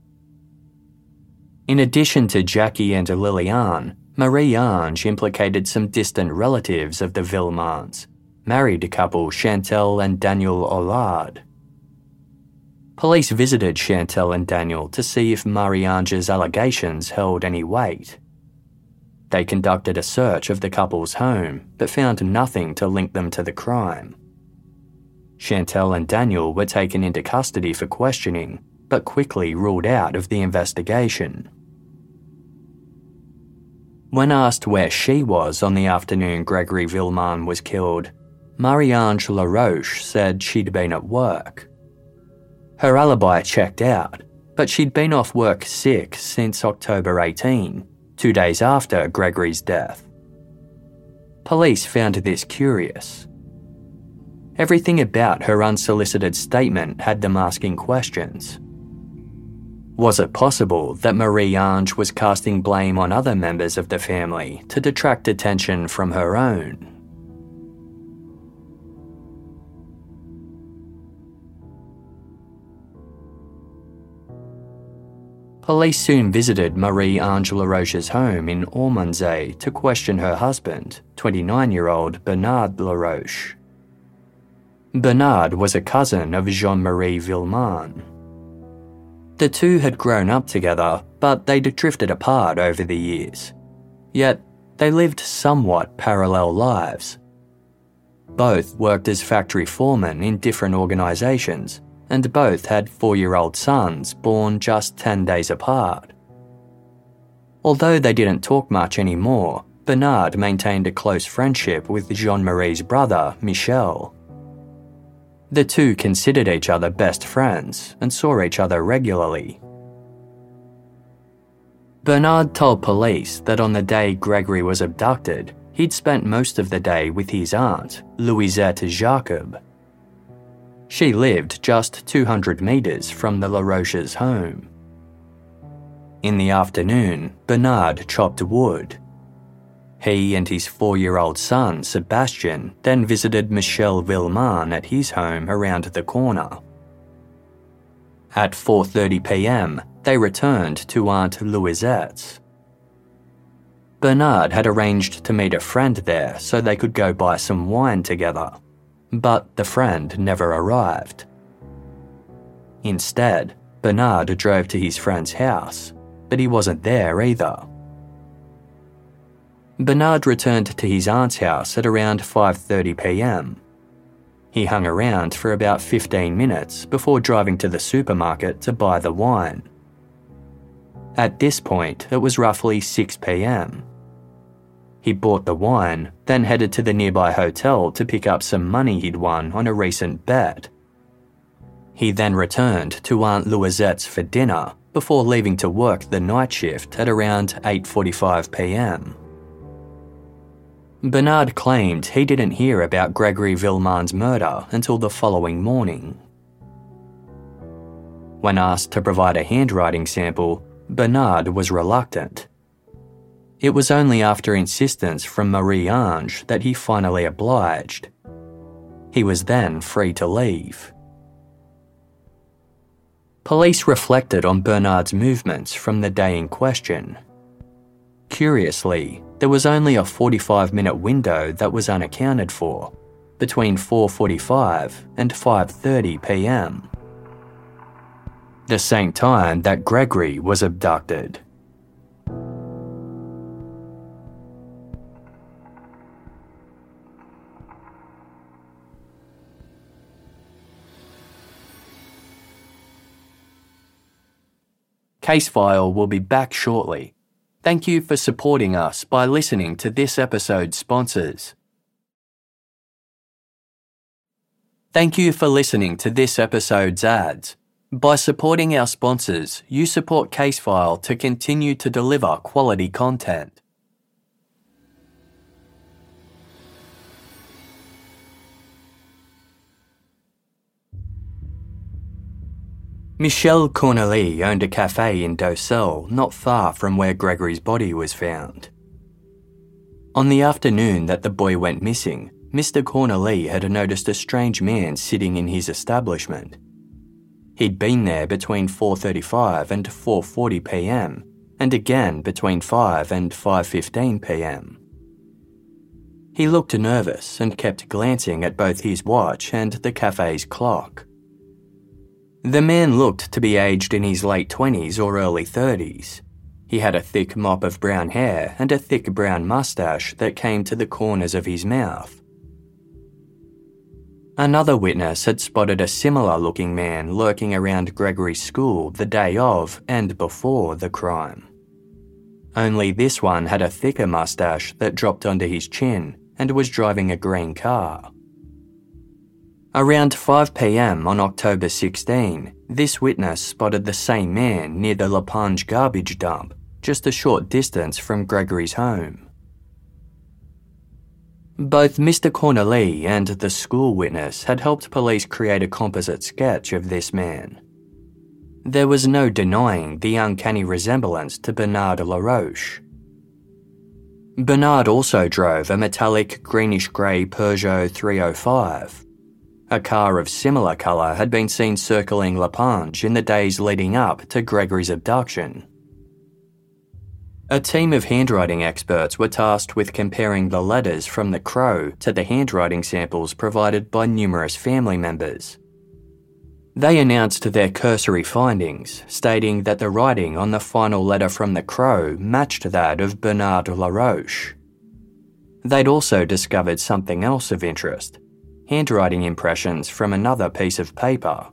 In addition to Jackie and Liliane, Marie-Ange implicated some distant relatives of the Villemins, married couple Chantal and Daniel Aulard. Police visited Chantal and Daniel to see if Marie-Ange's allegations held any weight. They conducted a search of the couple's home, but found nothing to link them to the crime. Chantal and Daniel were taken into custody for questioning, but quickly ruled out of the investigation. When asked where she was on the afternoon Gregory Villemin was killed, Marie-Ange Laroche said she'd been at work. Her alibi checked out, but she'd been off work sick since October 18, 2 days after Gregory's death. Police found this curious. Everything about her unsolicited statement had them asking questions. Was it possible that Marie-Ange was casting blame on other members of the family to detract attention from her own? Police soon visited Marie-Ange Laroche's home in Ormondsay to question her husband, 29-year-old Bernard Laroche. Bernard was a cousin of Jean-Marie Villemin. The two had grown up together, but they'd drifted apart over the years. Yet, they lived somewhat parallel lives. Both worked as factory foremen in different organisations, and both had 4-year-old sons born just 10 days apart. Although they didn't talk much anymore, Bernard maintained a close friendship with Jean-Marie's brother, Michel. The two considered each other best friends and saw each other regularly. Bernard told police that on the day Gregory was abducted, he'd spent most of the day with his aunt, Louisette Jacob. She lived just 200 metres from the LaRoche's home. In the afternoon, Bernard chopped wood. He and his 4-year-old son, Sebastian, then visited Michel Villemin at his home around the corner. At 4:30 p.m, they returned to Aunt Louisette's. Bernard had arranged to meet a friend there so they could go buy some wine together, but the friend never arrived. Instead, Bernard drove to his friend's house, but he wasn't there either. Bernard returned to his aunt's house at around 5:30 p.m. He hung around for about 15 minutes before driving to the supermarket to buy the wine. At this point, it was roughly 6 p.m. He bought the wine, then headed to the nearby hotel to pick up some money he'd won on a recent bet. He then returned to Aunt Louisette's for dinner before leaving to work the night shift at around 8:45 p.m. Bernard claimed he didn't hear about Gregory Villemin's murder until the following morning. When asked to provide a handwriting sample, Bernard was reluctant. It was only after insistence from Marie-Ange that he finally obliged. He was then free to leave. Police reflected on Bernard's movements from the day in question. Curiously, there was only a 45-minute window that was unaccounted for, between 4:45 and 5:30 p.m. The same time that Gregory was abducted. Casefile will be back shortly. Thank you for supporting us by listening to this episode's sponsors. Thank you for listening to this episode's ads. By supporting our sponsors, you support Casefile to continue to deliver quality content. Michel Cornelie owned a cafe in Docelle, not far from where Gregory's body was found. On the afternoon that the boy went missing, Mr. Cornelie had noticed a strange man sitting in his establishment. He'd been there between 4:35 and 4:40 p.m, and again between 5 and 5:15 p.m. He looked nervous and kept glancing at both his watch and the cafe's clock. The man looked to be aged in his late 20s or early 30s. He had a thick mop of brown hair and a thick brown moustache that came to the corners of his mouth. Another witness had spotted a similar-looking man lurking around Gregory's school the day of and before the crime. Only this one had a thicker moustache that dropped onto his chin and was driving a green car. Around 5 p.m. on October 16, this witness spotted the same man near the Lapinge garbage dump, just a short distance from Gregory's home. Both Mr. Cornelie and the school witness had helped police create a composite sketch of this man. There was no denying the uncanny resemblance to Bernard Laroche. Bernard also drove a metallic greenish-grey Peugeot 305. A car of similar colour had been seen circling Lapinge in the days leading up to Gregory's abduction. A team of handwriting experts were tasked with comparing the letters from the crow to the handwriting samples provided by numerous family members. They announced their cursory findings, stating that the writing on the final letter from the crow matched that of Bernard Laroche. They'd also discovered something else of interest. handwriting impressions from another piece of paper.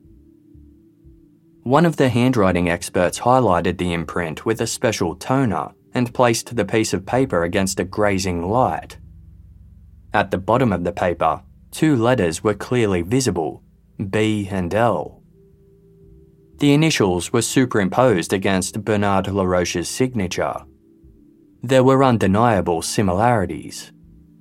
One of the handwriting experts highlighted the imprint with a special toner and placed the piece of paper against a grazing light. At the bottom of the paper, 2 letters were clearly visible, B and L. The initials were superimposed against Bernard Laroche's signature. There were undeniable similarities.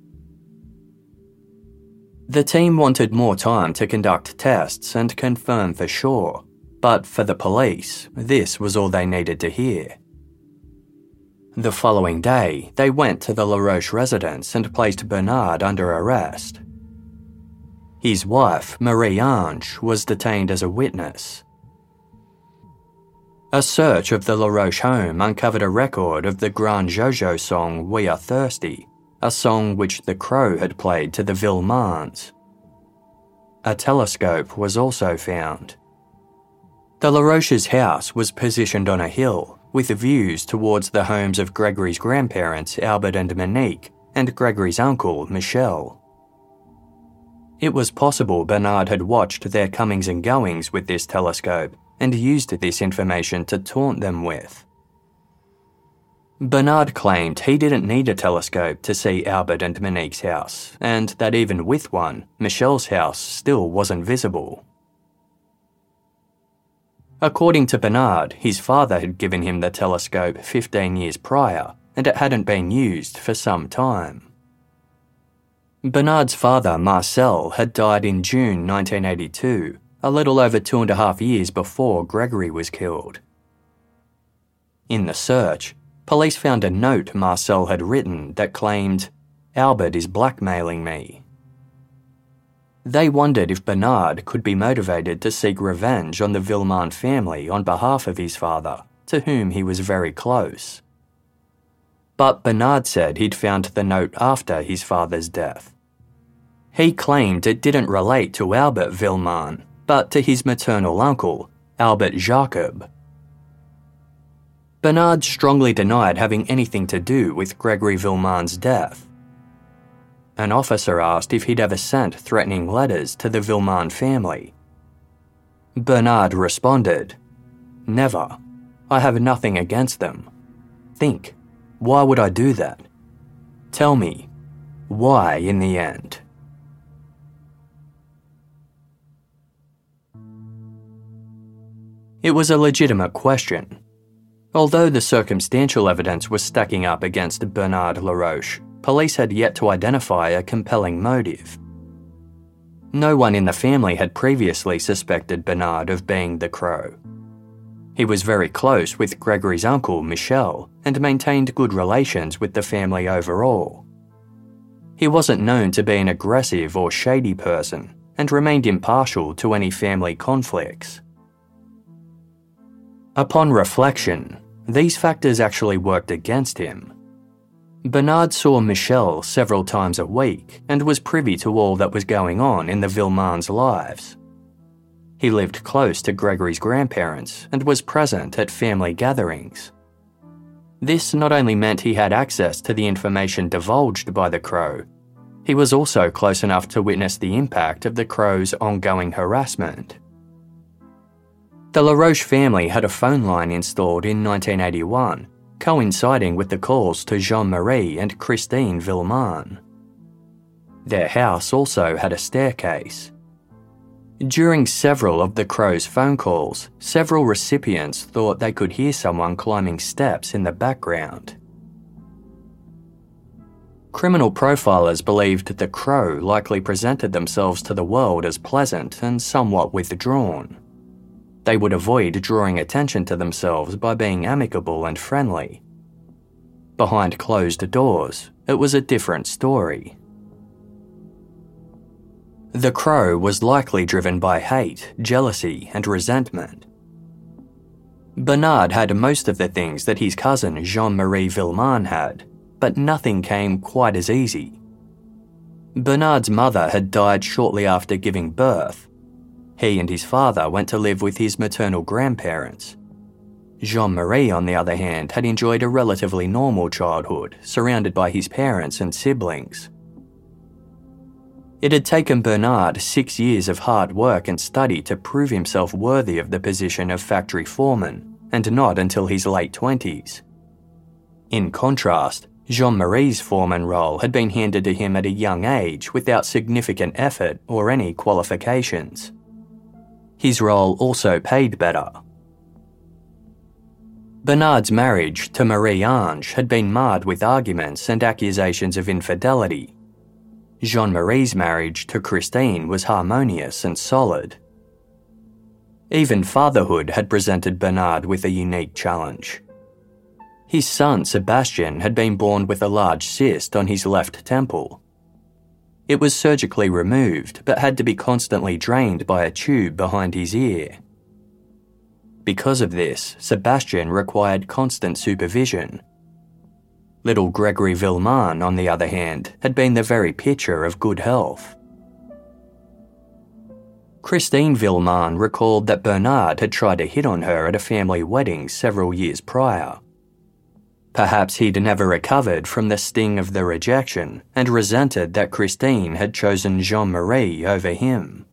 The team wanted more time to conduct tests and confirm for sure, but for the police, this was all they needed to hear. The following day, they went to the Laroche residence and placed Bernard under arrest. His wife, Marie-Ange, was detained as a witness. A search of the Laroche home uncovered a record of the Grand Jojo song We Are Thirsty, a song which the Crow had played to the Villemans. A telescope was also found. The Laroche's house was positioned on a hill, with views towards the homes of Gregory's grandparents, Albert and Monique, and Gregory's uncle, Michel. It was possible Bernard had watched their comings and goings with this telescope and used this information to taunt them with. Bernard claimed he didn't need a telescope to see Albert and Monique's house, and that even with one, Michel's house still wasn't visible. According to Bernard, his father had given him the telescope 15 years prior, and it hadn't been used for some time. Bernard's father, Marcel, had died in June 1982, a little over 2.5 years before Gregory was killed. In the search, police found a note Marcel had written that claimed, "Albert is blackmailing me." They wondered if Bernard could be motivated to seek revenge on the Villeman family on behalf of his father, to whom he was very close. But Bernard said he'd found the note after his father's death. He claimed it didn't relate to Albert Villeman, but to his maternal uncle, Albert Jacob. Bernard strongly denied having anything to do with Gregory Villeman's death. An officer asked if he'd ever sent threatening letters to the Villeman family. Bernard responded, "Never. I have nothing against them. Think, why would I do that? Tell me, why in the end?" It was a legitimate question. Although the circumstantial evidence was stacking up against Bernard Laroche, police had yet to identify a compelling motive. No one in the family had previously suspected Bernard of being the Crow. He was very close with Gregory's uncle, Michel, and maintained good relations with the family overall. He wasn't known to be an aggressive or shady person, and remained impartial to any family conflicts. Upon reflection, these factors actually worked against him. Bernard saw Michel several times a week and was privy to all that was going on in the Villemans' lives. He lived close to Gregory's grandparents and was present at family gatherings. This not only meant he had access to the information divulged by the Crow, he was also close enough to witness the impact of the Crow's ongoing harassment. The Laroche family had a phone line installed in 1981, coinciding with the calls to Jean-Marie and Christine Villeman. Their house also had a staircase. During several of the Crow's phone calls, several recipients thought they could hear someone climbing steps in the background. Criminal profilers believed the Crow likely presented themselves to the world as pleasant and somewhat withdrawn. They would avoid drawing attention to themselves by being amicable and friendly. Behind closed doors, it was a different story. The Crow was likely driven by hate, jealousy, and resentment. Bernard had most of the things that his cousin Jean-Marie Villeman had, but nothing came quite as easy. Bernard's mother had died shortly after giving birth. He and his father went to live with his maternal grandparents. Jean-Marie, on the other hand, had enjoyed a relatively normal childhood, surrounded by his parents and siblings. It had taken Bernard 6 years of hard work and study to prove himself worthy of the position of factory foreman, and not until his late 20s. In contrast, Jean-Marie's foreman role had been handed to him at a young age without significant effort or any qualifications. His role also paid better. Bernard's marriage to Marie-Ange had been marred with arguments and accusations of infidelity. Jean-Marie's marriage to Christine was harmonious and solid. Even fatherhood had presented Bernard with a unique challenge. His son Sebastian had been born with a large cyst on his left temple. It was surgically removed but had to be constantly drained by a tube behind his ear. Because of this, Sebastian required constant supervision. Little Gregory Villemin, on the other hand, had been the very picture of good health. Christine Villemin recalled that Bernard had tried to hit on her at a family wedding several years prior. Perhaps he'd never recovered from the sting of the rejection and resented that Christine had chosen Jean-Marie over him.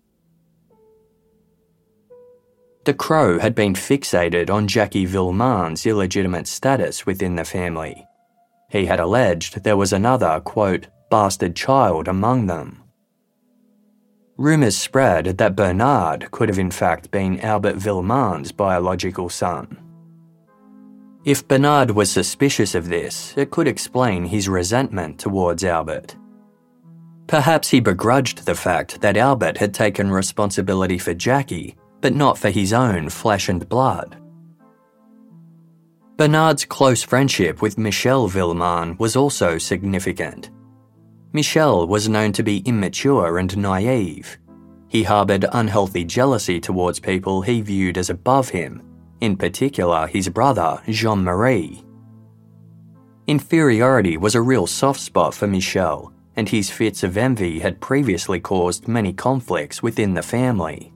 The Crow had been fixated on Jackie Villemin's illegitimate status within the family. He had alleged there was another, quote, bastard child among them. Rumours spread that Bernard could have in fact been Albert Villemin's biological son. If Bernard was suspicious of this, it could explain his resentment towards Albert. Perhaps he begrudged the fact that Albert had taken responsibility for Jackie, but not for his own flesh and blood. Bernard's close friendship with Michel Villemin was also significant. Michel was known to be immature and naive. He harboured unhealthy jealousy towards people he viewed as above him, in particular his brother, Jean-Marie. Inferiority was a real soft spot for Michel, and his fits of envy had previously caused many conflicts within the family.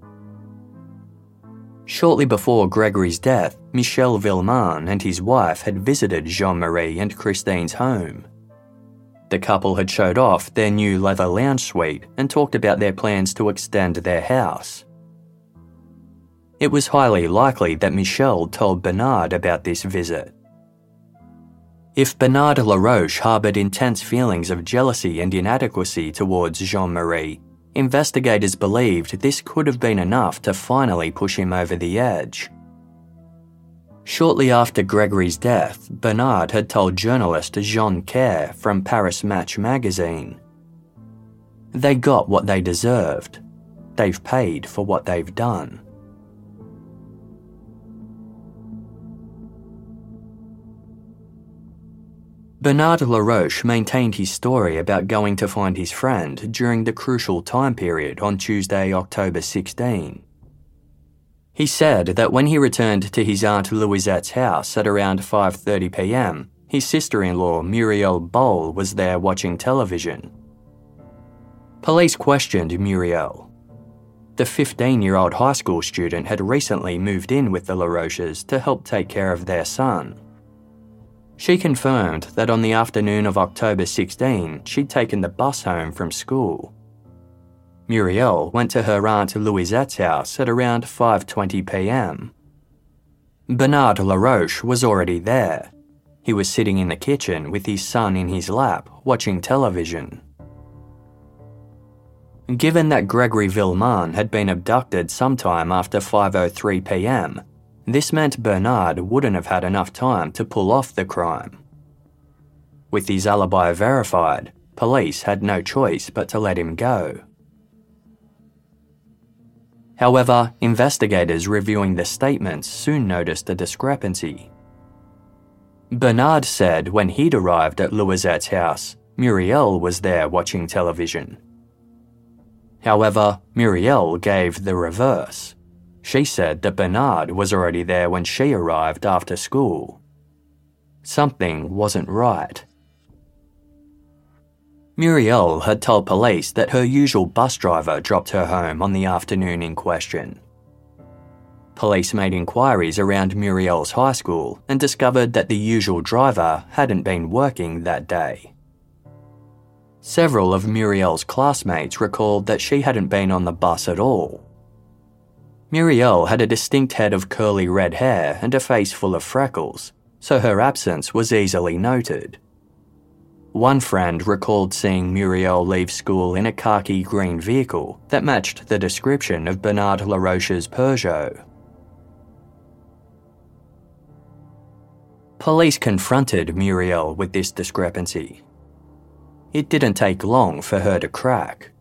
Shortly before Gregory's death, Michel Villemin and his wife had visited Jean-Marie and Christine's home. The couple had showed off their new leather lounge suite and talked about their plans to extend their house. It was highly likely that Michel told Bernard about this visit. If Bernard Laroche harboured intense feelings of jealousy and inadequacy towards Jean-Marie, investigators believed this could have been enough to finally push him over the edge. Shortly after Gregory's death, Bernard had told journalist Jean Kerr from Paris Match magazine, "They got what they deserved. They've paid for what they've done." Bernard Laroche maintained his story about going to find his friend during the crucial time period on Tuesday, October 16. He said that when he returned to his Aunt Louisette's house at around 5:30 p.m, his sister-in-law Muriel Boll was there watching television. Police questioned Muriel. The 15-year-old high school student had recently moved in with the Laroches to help take care of their son. She confirmed that on the afternoon of October 16, she'd taken the bus home from school. Muriel went to her Aunt Louisette's house at around 5:20 p.m. Bernard Laroche was already there. He was sitting in the kitchen with his son in his lap, watching television. Given that Gregory Villemin had been abducted sometime after 5:03 p.m, this meant Bernard wouldn't have had enough time to pull off the crime. With his alibi verified, police had no choice but to let him go. However, investigators reviewing the statements soon noticed a discrepancy. Bernard said when he'd arrived at Louisette's house, Muriel was there watching television. However, Muriel gave the reverse. She said that Bernard was already there when she arrived after school. Something wasn't right. Muriel had told police that her usual bus driver dropped her home on the afternoon in question. Police made inquiries around Muriel's high school and discovered that the usual driver hadn't been working that day. Several of Muriel's classmates recalled that she hadn't been on the bus at all. Muriel had a distinct head of curly red hair and a face full of freckles, so her absence was easily noted. One friend recalled seeing Muriel leave school in a khaki green vehicle that matched the description of Bernard Laroche's Peugeot. Police confronted Muriel with this discrepancy. It didn't take long for her to crack.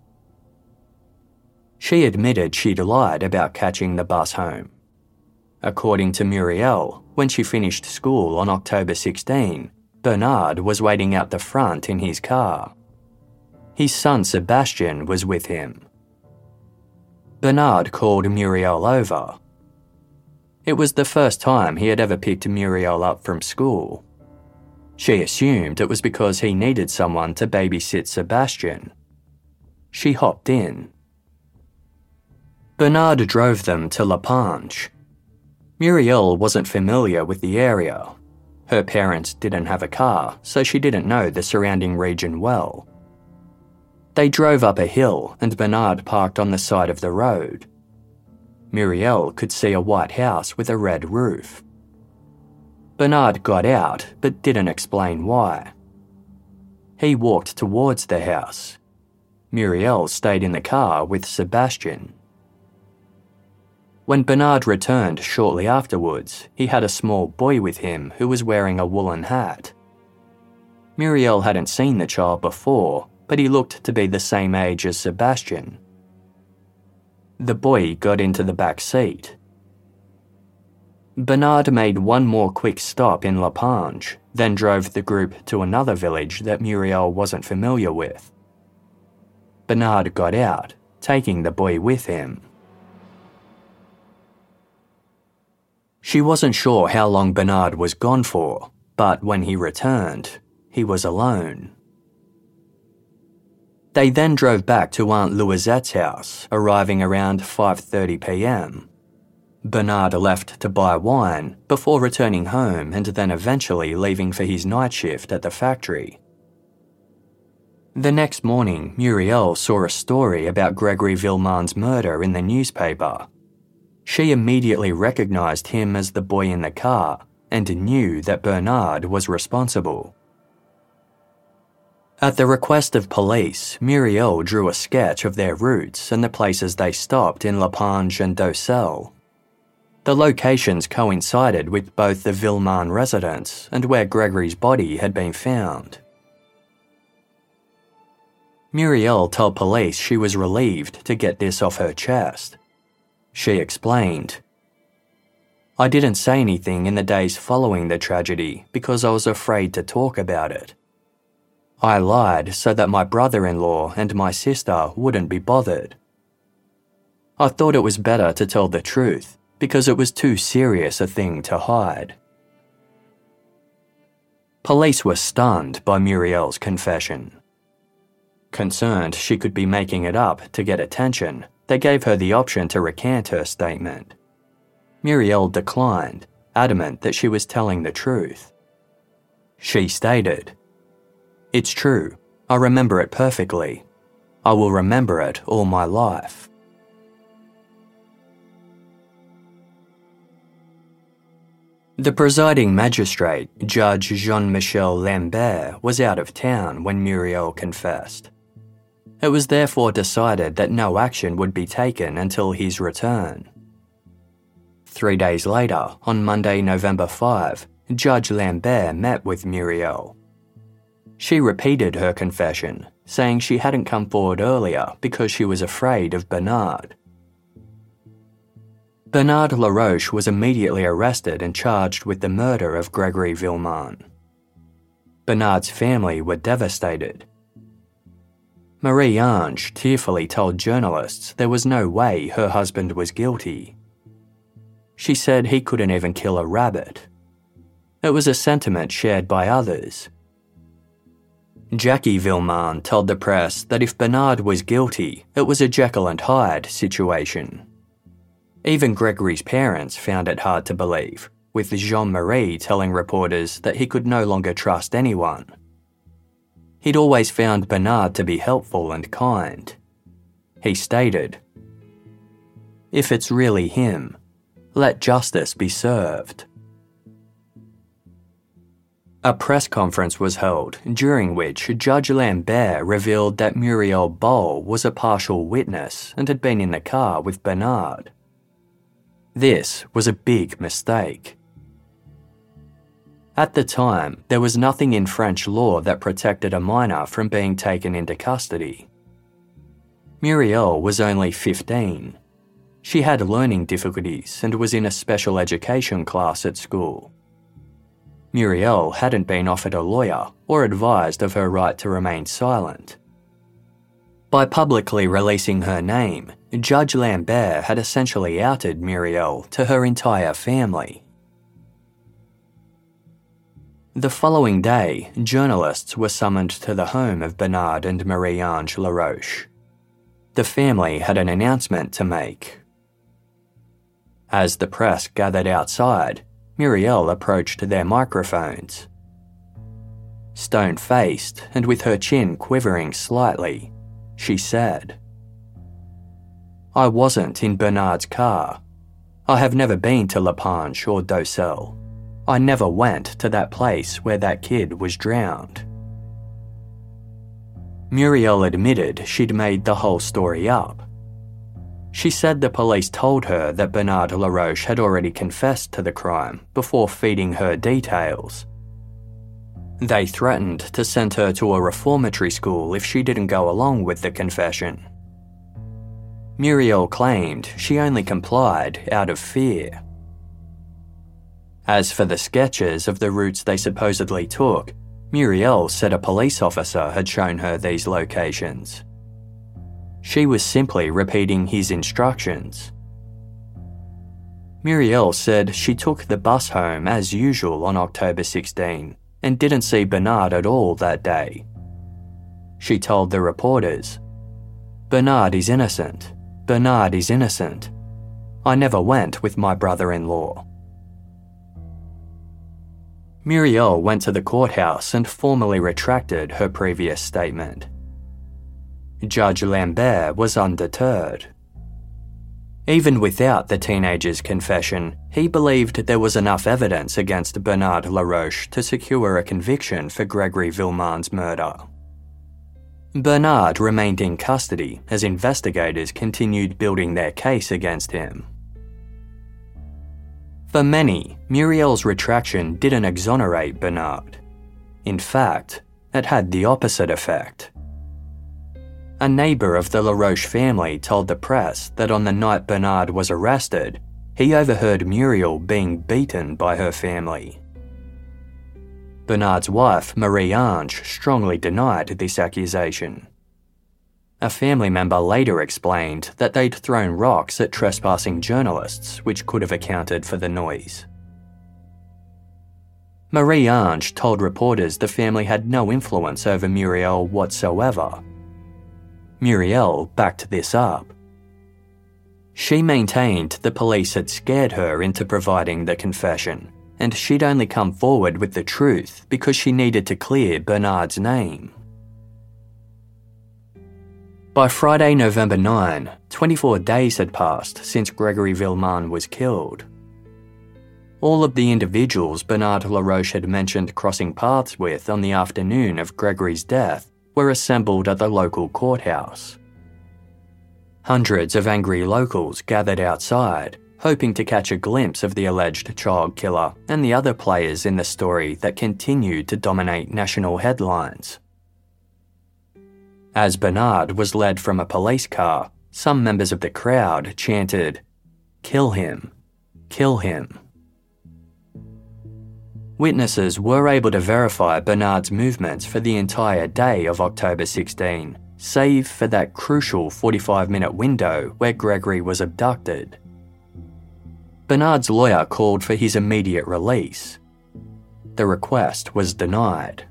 She admitted she'd lied about catching the bus home. According to Muriel, when she finished school on October 16, Bernard was waiting out the front in his car. His son Sebastian was with him. Bernard called Muriel over. It was the first time he had ever picked Muriel up from school. She assumed it was because he needed someone to babysit Sebastian. She hopped in. Bernard drove them to La Panche. Muriel wasn't familiar with the area. Her parents didn't have a car, so she didn't know the surrounding region well. They drove up a hill and Bernard parked on the side of the road. Muriel could see a white house with a red roof. Bernard got out, but didn't explain why. He walked towards the house. Muriel stayed in the car with Sebastian. When Bernard returned shortly afterwards, he had a small boy with him who was wearing a woolen hat. Muriel hadn't seen the child before, but he looked to be the same age as Sebastian. The boy got into the back seat. Bernard made one more quick stop in La Panche, then drove the group to another village that Muriel wasn't familiar with. Bernard got out, taking the boy with him. She wasn't sure how long Bernard was gone for, but when he returned, he was alone. They then drove back to Aunt Louisette's house, arriving around 5:30 p.m. Bernard left to buy wine before returning home and then eventually leaving for his night shift at the factory. The next morning, Muriel saw a story about Gregory Villemin's murder in the newspaper. She immediately recognized him as the boy in the car and knew that Bernard was responsible. At the request of police, Muriel drew a sketch of their routes and the places they stopped in La Panche and Docelles. The locations coincided with both the Villemin residence and where Gregory's body had been found. Muriel told police she was relieved to get this off her chest. She explained, "I didn't say anything in the days following the tragedy because I was afraid to talk about it. I lied so that my brother-in-law and my sister wouldn't be bothered. I thought it was better to tell the truth because it was too serious a thing to hide." Police were stunned by Muriel's confession. Concerned she could be making it up to get attention, they gave her the option to recant her statement. Muriel declined, adamant that she was telling the truth. She stated, "It's true. I remember it perfectly. I will remember it all my life." The presiding magistrate, Judge Jean-Michel Lambert, was out of town when Muriel confessed. It was therefore decided that no action would be taken until his return. 3 days later, on Monday, November 5, Judge Lambert met with Muriel. She repeated her confession, saying she hadn't come forward earlier because she was afraid of Bernard. Bernard Laroche was immediately arrested and charged with the murder of Gregory Villemin. Bernard's family were devastated. Marie-Ange tearfully told journalists there was no way her husband was guilty. She said he couldn't even kill a rabbit. It was a sentiment shared by others. Jackie Villemin told the press that if Bernard was guilty, it was a Jekyll and Hyde situation. Even Gregory's parents found it hard to believe, with Jean-Marie telling reporters that he could no longer trust anyone. He'd always found Bernard to be helpful and kind. He stated, "If it's really him, let justice be served." A press conference was held, during which Judge Lambert revealed that Muriel Boll was a partial witness and had been in the car with Bernard. This was a big mistake. At the time, there was nothing in French law that protected a minor from being taken into custody. Muriel was only 15. She had learning difficulties and was in a special education class at school. Muriel hadn't been offered a lawyer or advised of her right to remain silent. By publicly releasing her name, Judge Lambert had essentially outed Muriel to her entire family. The following day, journalists were summoned to the home of Bernard and Marie-Ange Laroche. The family had an announcement to make. As the press gathered outside, Muriel approached their microphones. Stone-faced and with her chin quivering slightly, she said, "I wasn't in Bernard's car. I have never been to Lapinge or Docelle. I never went to that place where that kid was drowned." Muriel admitted she'd made the whole story up. She said the police told her that Bernard Laroche had already confessed to the crime before feeding her details. They threatened to send her to a reformatory school if she didn't go along with the confession. Muriel claimed she only complied out of fear. As for the sketches of the routes they supposedly took, Muriel said a police officer had shown her these locations. She was simply repeating his instructions. Muriel said she took the bus home as usual on October 16 and didn't see Bernard at all that day. She told the reporters, "Bernard is innocent. Bernard is innocent. I never went with my brother-in-law." Muriel went to the courthouse and formally retracted her previous statement. Judge Lambert was undeterred. Even without the teenager's confession, he believed there was enough evidence against Bernard Laroche to secure a conviction for Gregory Villemand's murder. Bernard remained in custody as investigators continued building their case against him. For many, Muriel's retraction didn't exonerate Bernard. In fact, it had the opposite effect. A neighbour of the Laroche family told the press that on the night Bernard was arrested, he overheard Muriel being beaten by her family. Bernard's wife, Marie-Ange, strongly denied this accusation. A family member later explained that they'd thrown rocks at trespassing journalists, which could have accounted for the noise. Marie-Ange told reporters the family had no influence over Muriel whatsoever. Muriel backed this up. She maintained the police had scared her into providing the confession, and she'd only come forward with the truth because she needed to clear Bernard's name. By Friday, November 9, 24 days had passed since Gregory Villemain was killed. All of the individuals Bernard Laroche had mentioned crossing paths with on the afternoon of Gregory's death were assembled at the local courthouse. Hundreds of angry locals gathered outside, hoping to catch a glimpse of the alleged child killer and the other players in the story that continued to dominate national headlines. As Bernard was led from a police car, some members of the crowd chanted, "Kill him! Kill him!" Witnesses were able to verify Bernard's movements for the entire day of October 16, save for that crucial 45-minute window where Gregory was abducted. Bernard's lawyer called for his immediate release. The request was denied.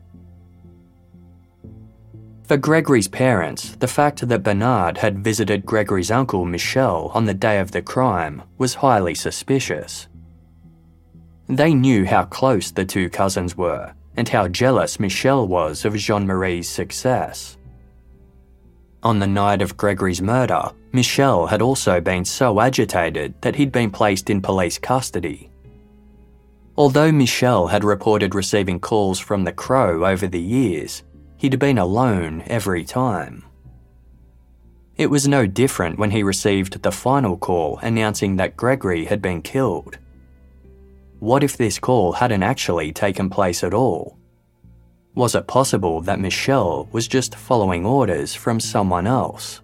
For Gregory's parents, the fact that Bernard had visited Gregory's uncle Michel on the day of the crime was highly suspicious. They knew how close the two cousins were, and how jealous Michel was of Jean-Marie's success. On the night of Gregory's murder, Michel had also been so agitated that he'd been placed in police custody. Although Michel had reported receiving calls from the Crow over the years, he'd been alone every time. It was no different when he received the final call announcing that Gregory had been killed. What if this call hadn't actually taken place at all? Was it possible that Michel was just following orders from someone else?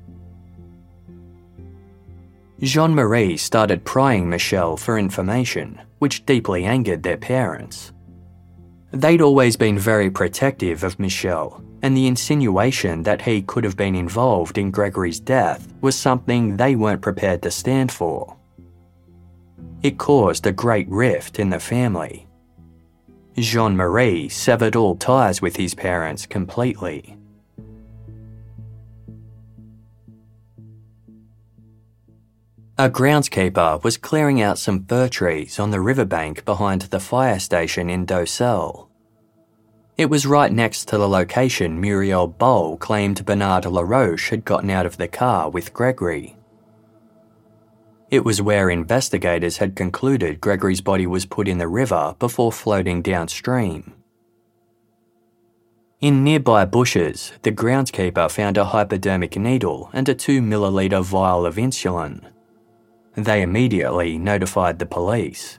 Jean-Marie started prying Michel for information, which deeply angered their parents. They'd always been very protective of Michel, and the insinuation that he could have been involved in Gregory's death was something they weren't prepared to stand for. It caused a great rift in the family. Jean-Marie severed all ties with his parents completely. A groundskeeper was clearing out some fir trees on the riverbank behind the fire station in Docelle. It was right next to the location Muriel Boll claimed Bernard Laroche had gotten out of the car with Gregory. It was where investigators had concluded Gregory's body was put in the river before floating downstream. In nearby bushes, the groundskeeper found a hypodermic needle and a 2 milliliter vial of insulin. They immediately notified the police.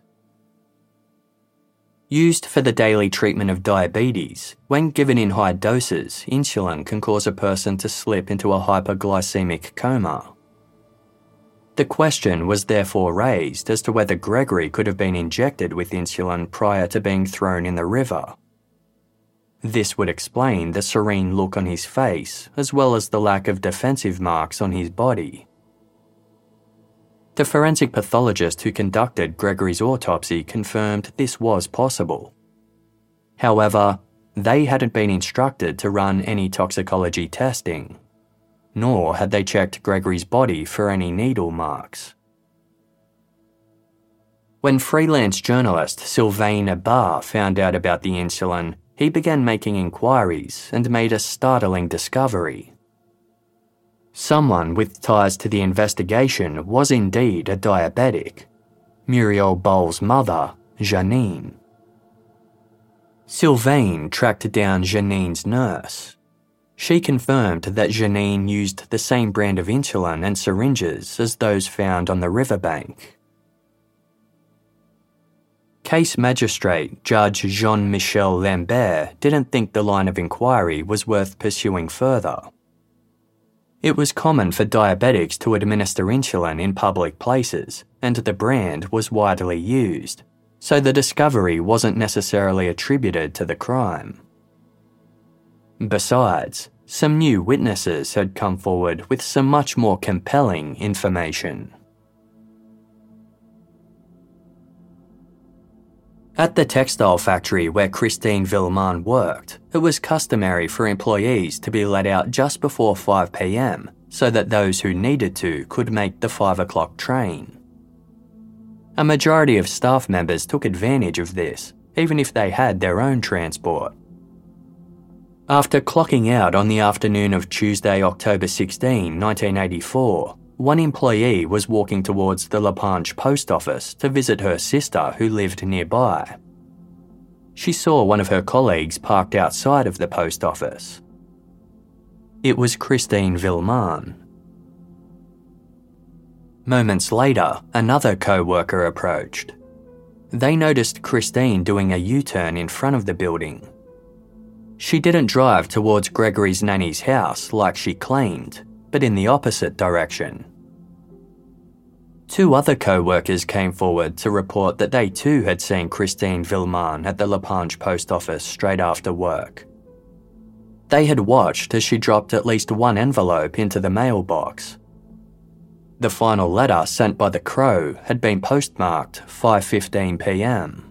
Used for the daily treatment of diabetes, when given in high doses, insulin can cause a person to slip into a hypoglycemic coma. The question was therefore raised as to whether Gregory could have been injected with insulin prior to being thrown in the river. This would explain the serene look on his face, as well as the lack of defensive marks on his body. The forensic pathologist who conducted Gregory's autopsy confirmed this was possible. However, they hadn't been instructed to run any toxicology testing, nor had they checked Gregory's body for any needle marks. When freelance journalist Sylvain Abar found out about the insulin, he began making inquiries and made a startling discovery. Someone with ties to the investigation was indeed a diabetic, Muriel Boll's mother, Janine. Sylvain tracked down Janine's nurse. She confirmed that Janine used the same brand of insulin and syringes as those found on the riverbank. Case magistrate Judge Jean-Michel Lambert didn't think the line of inquiry was worth pursuing further. It was common for diabetics to administer insulin in public places, and the brand was widely used, so the discovery wasn't necessarily attributed to the crime. Besides, some new witnesses had come forward with some much more compelling information. At the textile factory where Christine Villemin worked, it was customary for employees to be let out just before 5 p.m. so that those who needed to could make the 5 o'clock train. A majority of staff members took advantage of this, even if they had their own transport. After clocking out on the afternoon of Tuesday, October 16, 1984, one employee was walking towards the Lapinge post office to visit her sister who lived nearby. She saw one of her colleagues parked outside of the post office. It was Christine Villemin. Moments later, another co-worker approached. They noticed Christine doing a U-turn in front of the building. She didn't drive towards Gregory's nanny's house like she claimed, but in the opposite direction. Two other co-workers came forward to report that they too had seen Christine Villemin at the Lapinge post office straight after work. They had watched as she dropped at least one envelope into the mailbox. The final letter sent by the Crow had been postmarked 5:15 p.m.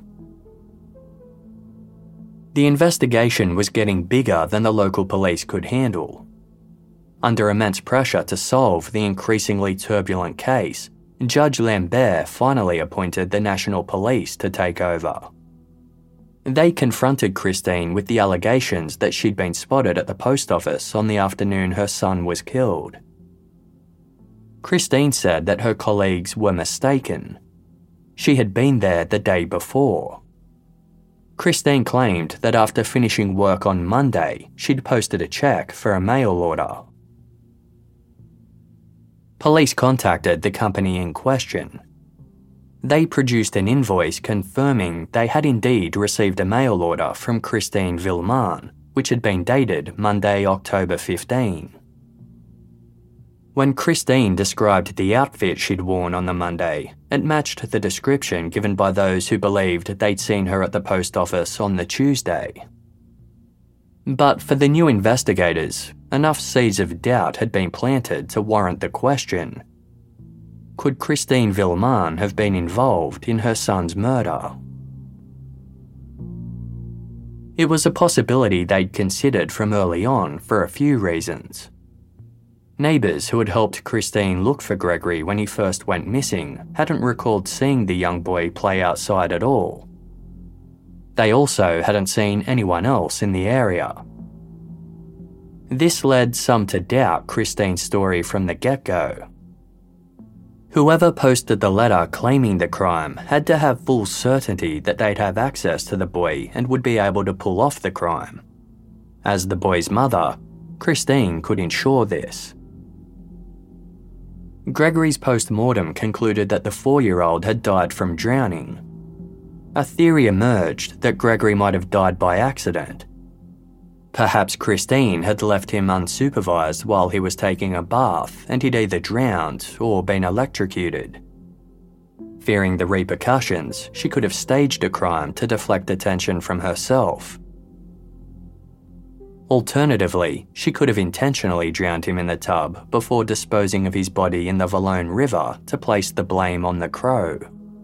The investigation was getting bigger than the local police could handle. Under immense pressure to solve the increasingly turbulent case, Judge Lambert finally appointed the National Police to take over. They confronted Christine with the allegations that she'd been spotted at the post office on the afternoon her son was killed. Christine said that her colleagues were mistaken. She had been there the day before. Christine claimed that after finishing work on Monday, she'd posted a check for a mail order. Police contacted the company in question. They produced an invoice confirming they had indeed received a mail order from Christine Villeman, which had been dated Monday, October 15. When Christine described the outfit she'd worn on the Monday, it matched the description given by those who believed they'd seen her at the post office on the Tuesday. But for the new investigators, enough seeds of doubt had been planted to warrant the question: could Christine Villeman have been involved in her son's murder? It was a possibility they'd considered from early on for a few reasons. Neighbours who had helped Christine look for Gregory when he first went missing hadn't recalled seeing the young boy play outside at all. They also hadn't seen anyone else in the area. This led some to doubt Christine's story from the get-go. Whoever posted the letter claiming the crime had to have full certainty that they'd have access to the boy and would be able to pull off the crime. As the boy's mother, Christine could ensure this. Gregory's post-mortem concluded that the 4-year-old had died from drowning. A theory emerged that Gregory might have died by accident. Perhaps Christine had left him unsupervised while he was taking a bath and he'd either drowned or been electrocuted. Fearing the repercussions, she could have staged a crime to deflect attention from herself. Alternatively, she could have intentionally drowned him in the tub before disposing of his body in the Valone River to place the blame on the crow.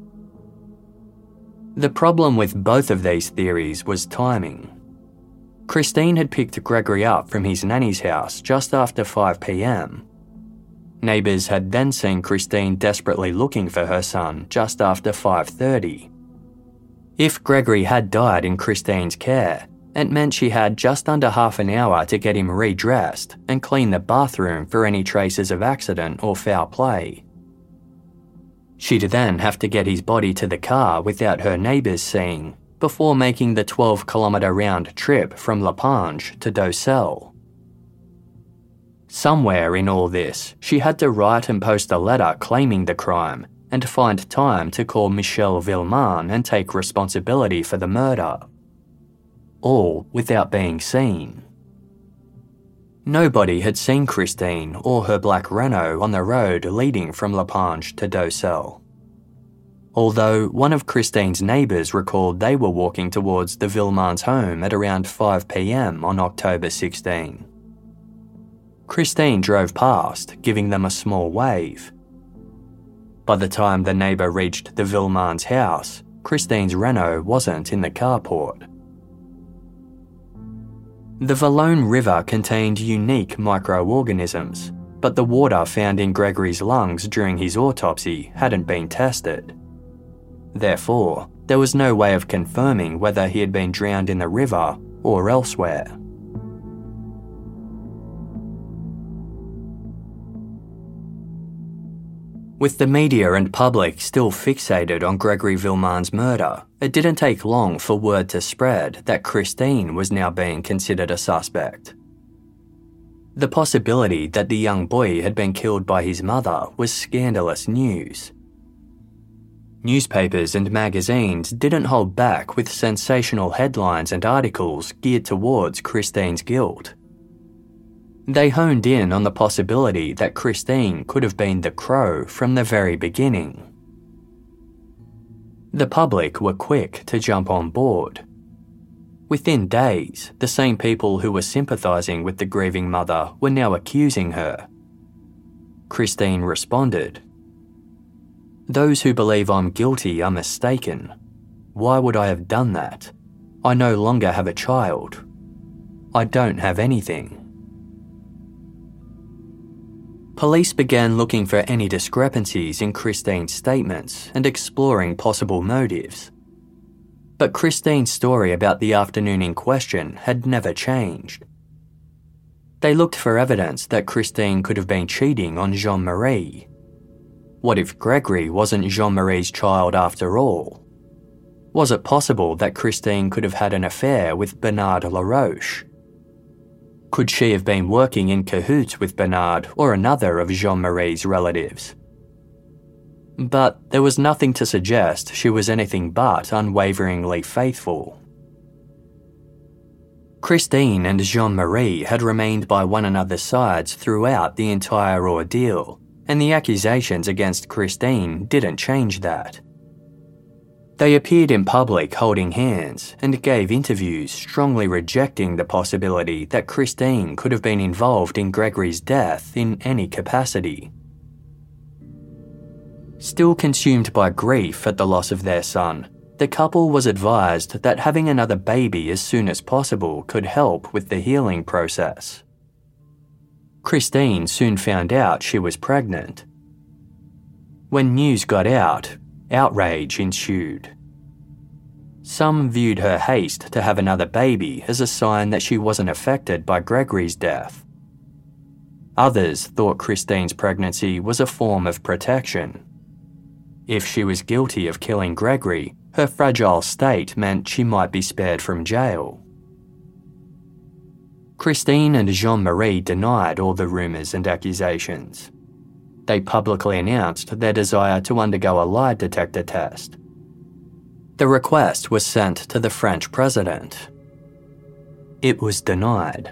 The problem with both of these theories was timing. Christine had picked Gregory up from his nanny's house just after 5 p.m. Neighbours had then seen Christine desperately looking for her son just after 5:30. If Gregory had died in Christine's care, it meant she had just under half an hour to get him redressed and clean the bathroom for any traces of accident or foul play. She'd then have to get his body to the car without her neighbours seeing, before making the 12-kilometre round trip from Lapinge to Docelle. Somewhere in all this, she had to write and post a letter claiming the crime and find time to call Michelle Villeman and take responsibility for the murder. All without being seen. Nobody had seen Christine or her black Renault on the road leading from Lapinge to Docelle. Although one of Christine's neighbours recalled they were walking towards the Villemans' home at around 5 p.m. on October 16. Christine drove past, giving them a small wave. By the time the neighbour reached the Villemans' house, Christine's Renault wasn't in the carport. The Valone River contained unique microorganisms, but the water found in Gregory's lungs during his autopsy hadn't been tested. Therefore, there was no way of confirming whether he had been drowned in the river or elsewhere. With the media and public still fixated on Gregory Villeman's murder, it didn't take long for word to spread that Christine was now being considered a suspect. The possibility that the young boy had been killed by his mother was scandalous news. Newspapers and magazines didn't hold back with sensational headlines and articles geared towards Christine's guilt. They honed in on the possibility that Christine could have been the crow from the very beginning. The public were quick to jump on board. Within days, the same people who were sympathising with the grieving mother were now accusing her. Christine responded, "Those who believe I'm guilty are mistaken. Why would I have done that? I no longer have a child. I don't have anything." Police began looking for any discrepancies in Christine's statements and exploring possible motives. But Christine's story about the afternoon in question had never changed. They looked for evidence that Christine could have been cheating on Jean-Marie. What if Gregory wasn't Jean-Marie's child after all? Was it possible that Christine could have had an affair with Bernard Laroche? Could she have been working in cahoots with Bernard or another of Jean-Marie's relatives? But there was nothing to suggest she was anything but unwaveringly faithful. Christine and Jean-Marie had remained by one another's sides throughout the entire ordeal, and the accusations against Christine didn't change that. They appeared in public holding hands and gave interviews strongly rejecting the possibility that Christine could have been involved in Gregory's death in any capacity. Still consumed by grief at the loss of their son, the couple was advised that having another baby as soon as possible could help with the healing process. Christine soon found out she was pregnant. When news got out, outrage ensued. Some viewed her haste to have another baby as a sign that she wasn't affected by Gregory's death. Others thought Christine's pregnancy was a form of protection. If she was guilty of killing Gregory, her fragile state meant she might be spared from jail. Christine and Jean-Marie denied all the rumours and accusations. They publicly announced their desire to undergo a lie detector test. The request was sent to the French president. It was denied.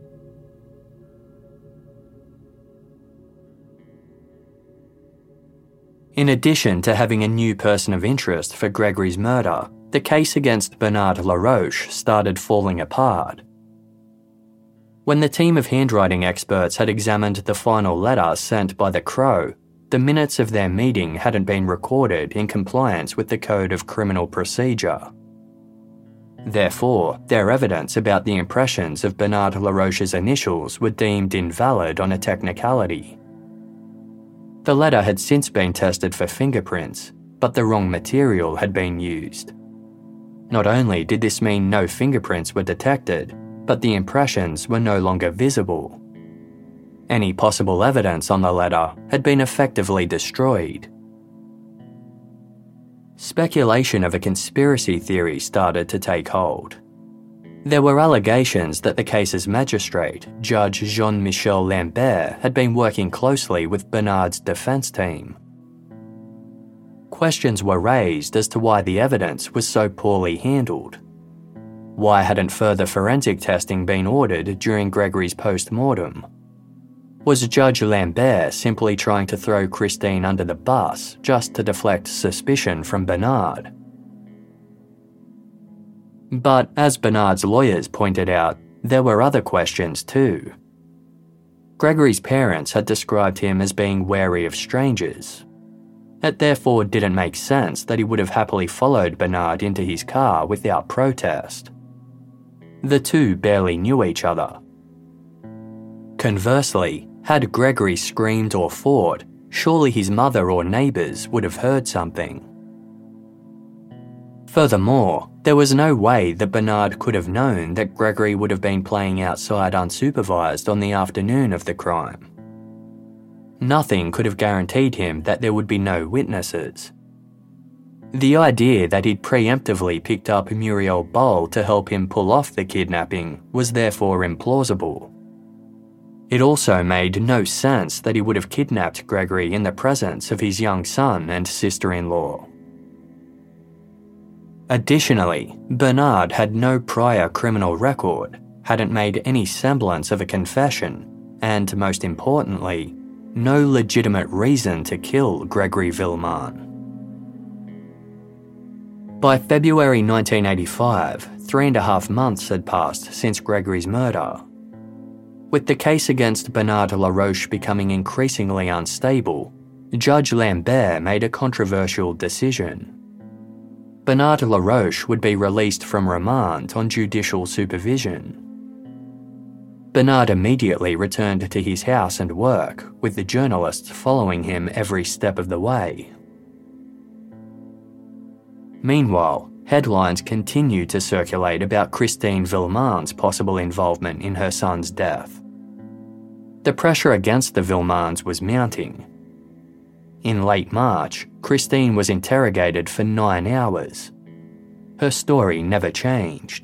In addition to having a new person of interest for Gregory's murder, the case against Bernard Laroche started falling apart. When the team of handwriting experts had examined the final letter sent by the Crow, the minutes of their meeting hadn't been recorded in compliance with the Code of Criminal Procedure. Therefore, their evidence about the impressions of Bernard Laroche's initials were deemed invalid on a technicality. The letter had since been tested for fingerprints, but the wrong material had been used. Not only did this mean no fingerprints were detected, but the impressions were no longer visible. Any possible evidence on the letter had been effectively destroyed. Speculation of a conspiracy theory started to take hold. There were allegations that the case's magistrate, Judge Jean-Michel Lambert, had been working closely with Bernard's defence team. Questions were raised as to why the evidence was so poorly handled. Why hadn't further forensic testing been ordered during Gregory's post-mortem? Was Judge Lambert simply trying to throw Christine under the bus just to deflect suspicion from Bernard? But as Bernard's lawyers pointed out, there were other questions too. Gregory's parents had described him as being wary of strangers. It therefore didn't make sense that he would have happily followed Bernard into his car without protest. The two barely knew each other. Conversely, had Gregory screamed or fought, surely his mother or neighbours would have heard something. Furthermore, there was no way that Bernard could have known that Gregory would have been playing outside unsupervised on the afternoon of the crime. Nothing could have guaranteed him that there would be no witnesses. The idea that he'd preemptively picked up Muriel Boll to help him pull off the kidnapping was therefore implausible. It also made no sense that he would have kidnapped Gregory in the presence of his young son and sister-in-law. Additionally, Bernard had no prior criminal record, hadn't made any semblance of a confession, and most importantly, no legitimate reason to kill Gregory Villemin. By February 1985, 3.5 months had passed since Gregory's murder. With the case against Bernard Laroche becoming increasingly unstable, Judge Lambert made a controversial decision. Bernard Laroche would be released from remand on judicial supervision. Bernard immediately returned to his house and work, with the journalists following him every step of the way. Meanwhile, headlines continued to circulate about Christine Villemans' possible involvement in her son's death. The pressure against the Villemans was mounting. In late March, Christine was interrogated for 9 hours. Her story never changed.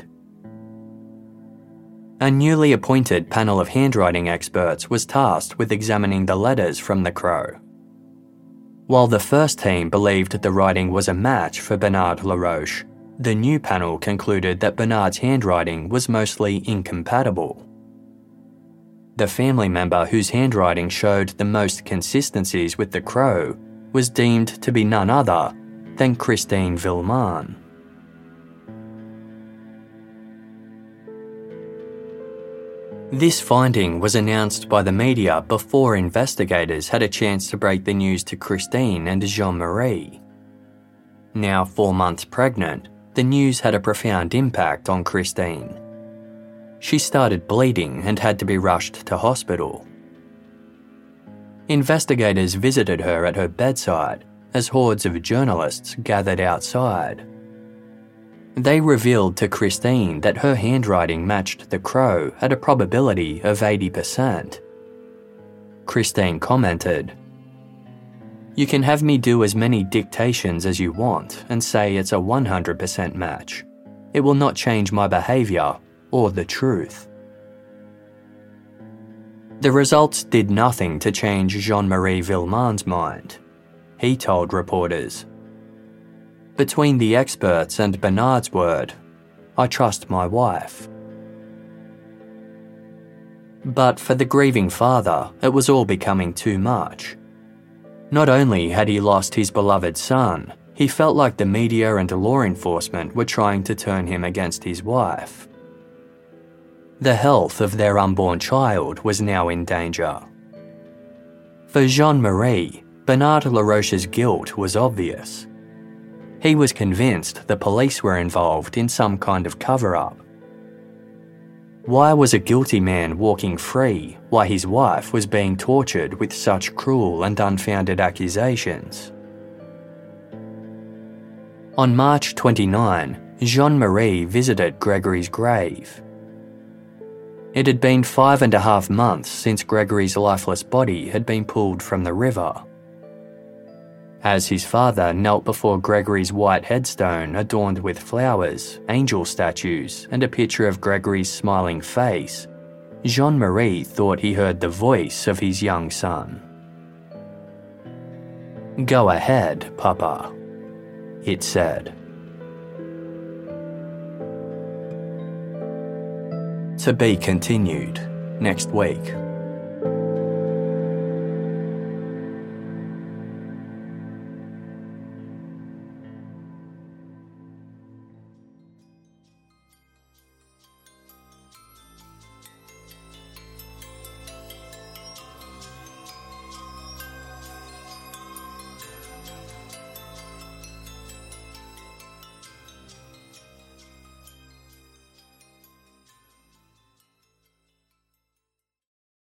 A newly appointed panel of handwriting experts was tasked with examining the letters from the crow. While the first team believed the writing was a match for Bernard Laroche, the new panel concluded that Bernard's handwriting was mostly incompatible. The family member whose handwriting showed the most consistencies with the crow was deemed to be none other than Christine Villemans. This finding was announced by the media before investigators had a chance to break the news to Christine and Jean-Marie. Now 4 months pregnant, the news had a profound impact on Christine. She started bleeding and had to be rushed to hospital. Investigators visited her at her bedside as hordes of journalists gathered outside. They revealed to Christine that her handwriting matched the crow at a probability of 80%. Christine commented, "You can have me do as many dictations as you want and say it's a 100% match. It will not change my behaviour or the truth." The results did nothing to change Jean-Marie Villemans' mind. He told reporters, "Between the experts and Bernard's word, I trust my wife." But for the grieving father, it was all becoming too much. Not only had he lost his beloved son, he felt like the media and law enforcement were trying to turn him against his wife. The health of their unborn child was now in danger. For Jean-Marie, Bernard Laroche's guilt was obvious. He was convinced the police were involved in some kind of cover-up. Why was a guilty man walking free while his wife was being tortured with such cruel and unfounded accusations? On March 29, Jean-Marie visited Gregory's grave. It had been 5.5 months since Gregory's lifeless body had been pulled from the river. As his father knelt before Gregory's white headstone adorned with flowers, angel statues, and a picture of Gregory's smiling face, Jean-Marie thought he heard the voice of his young son. "Go ahead, Papa," it said. To be continued next week.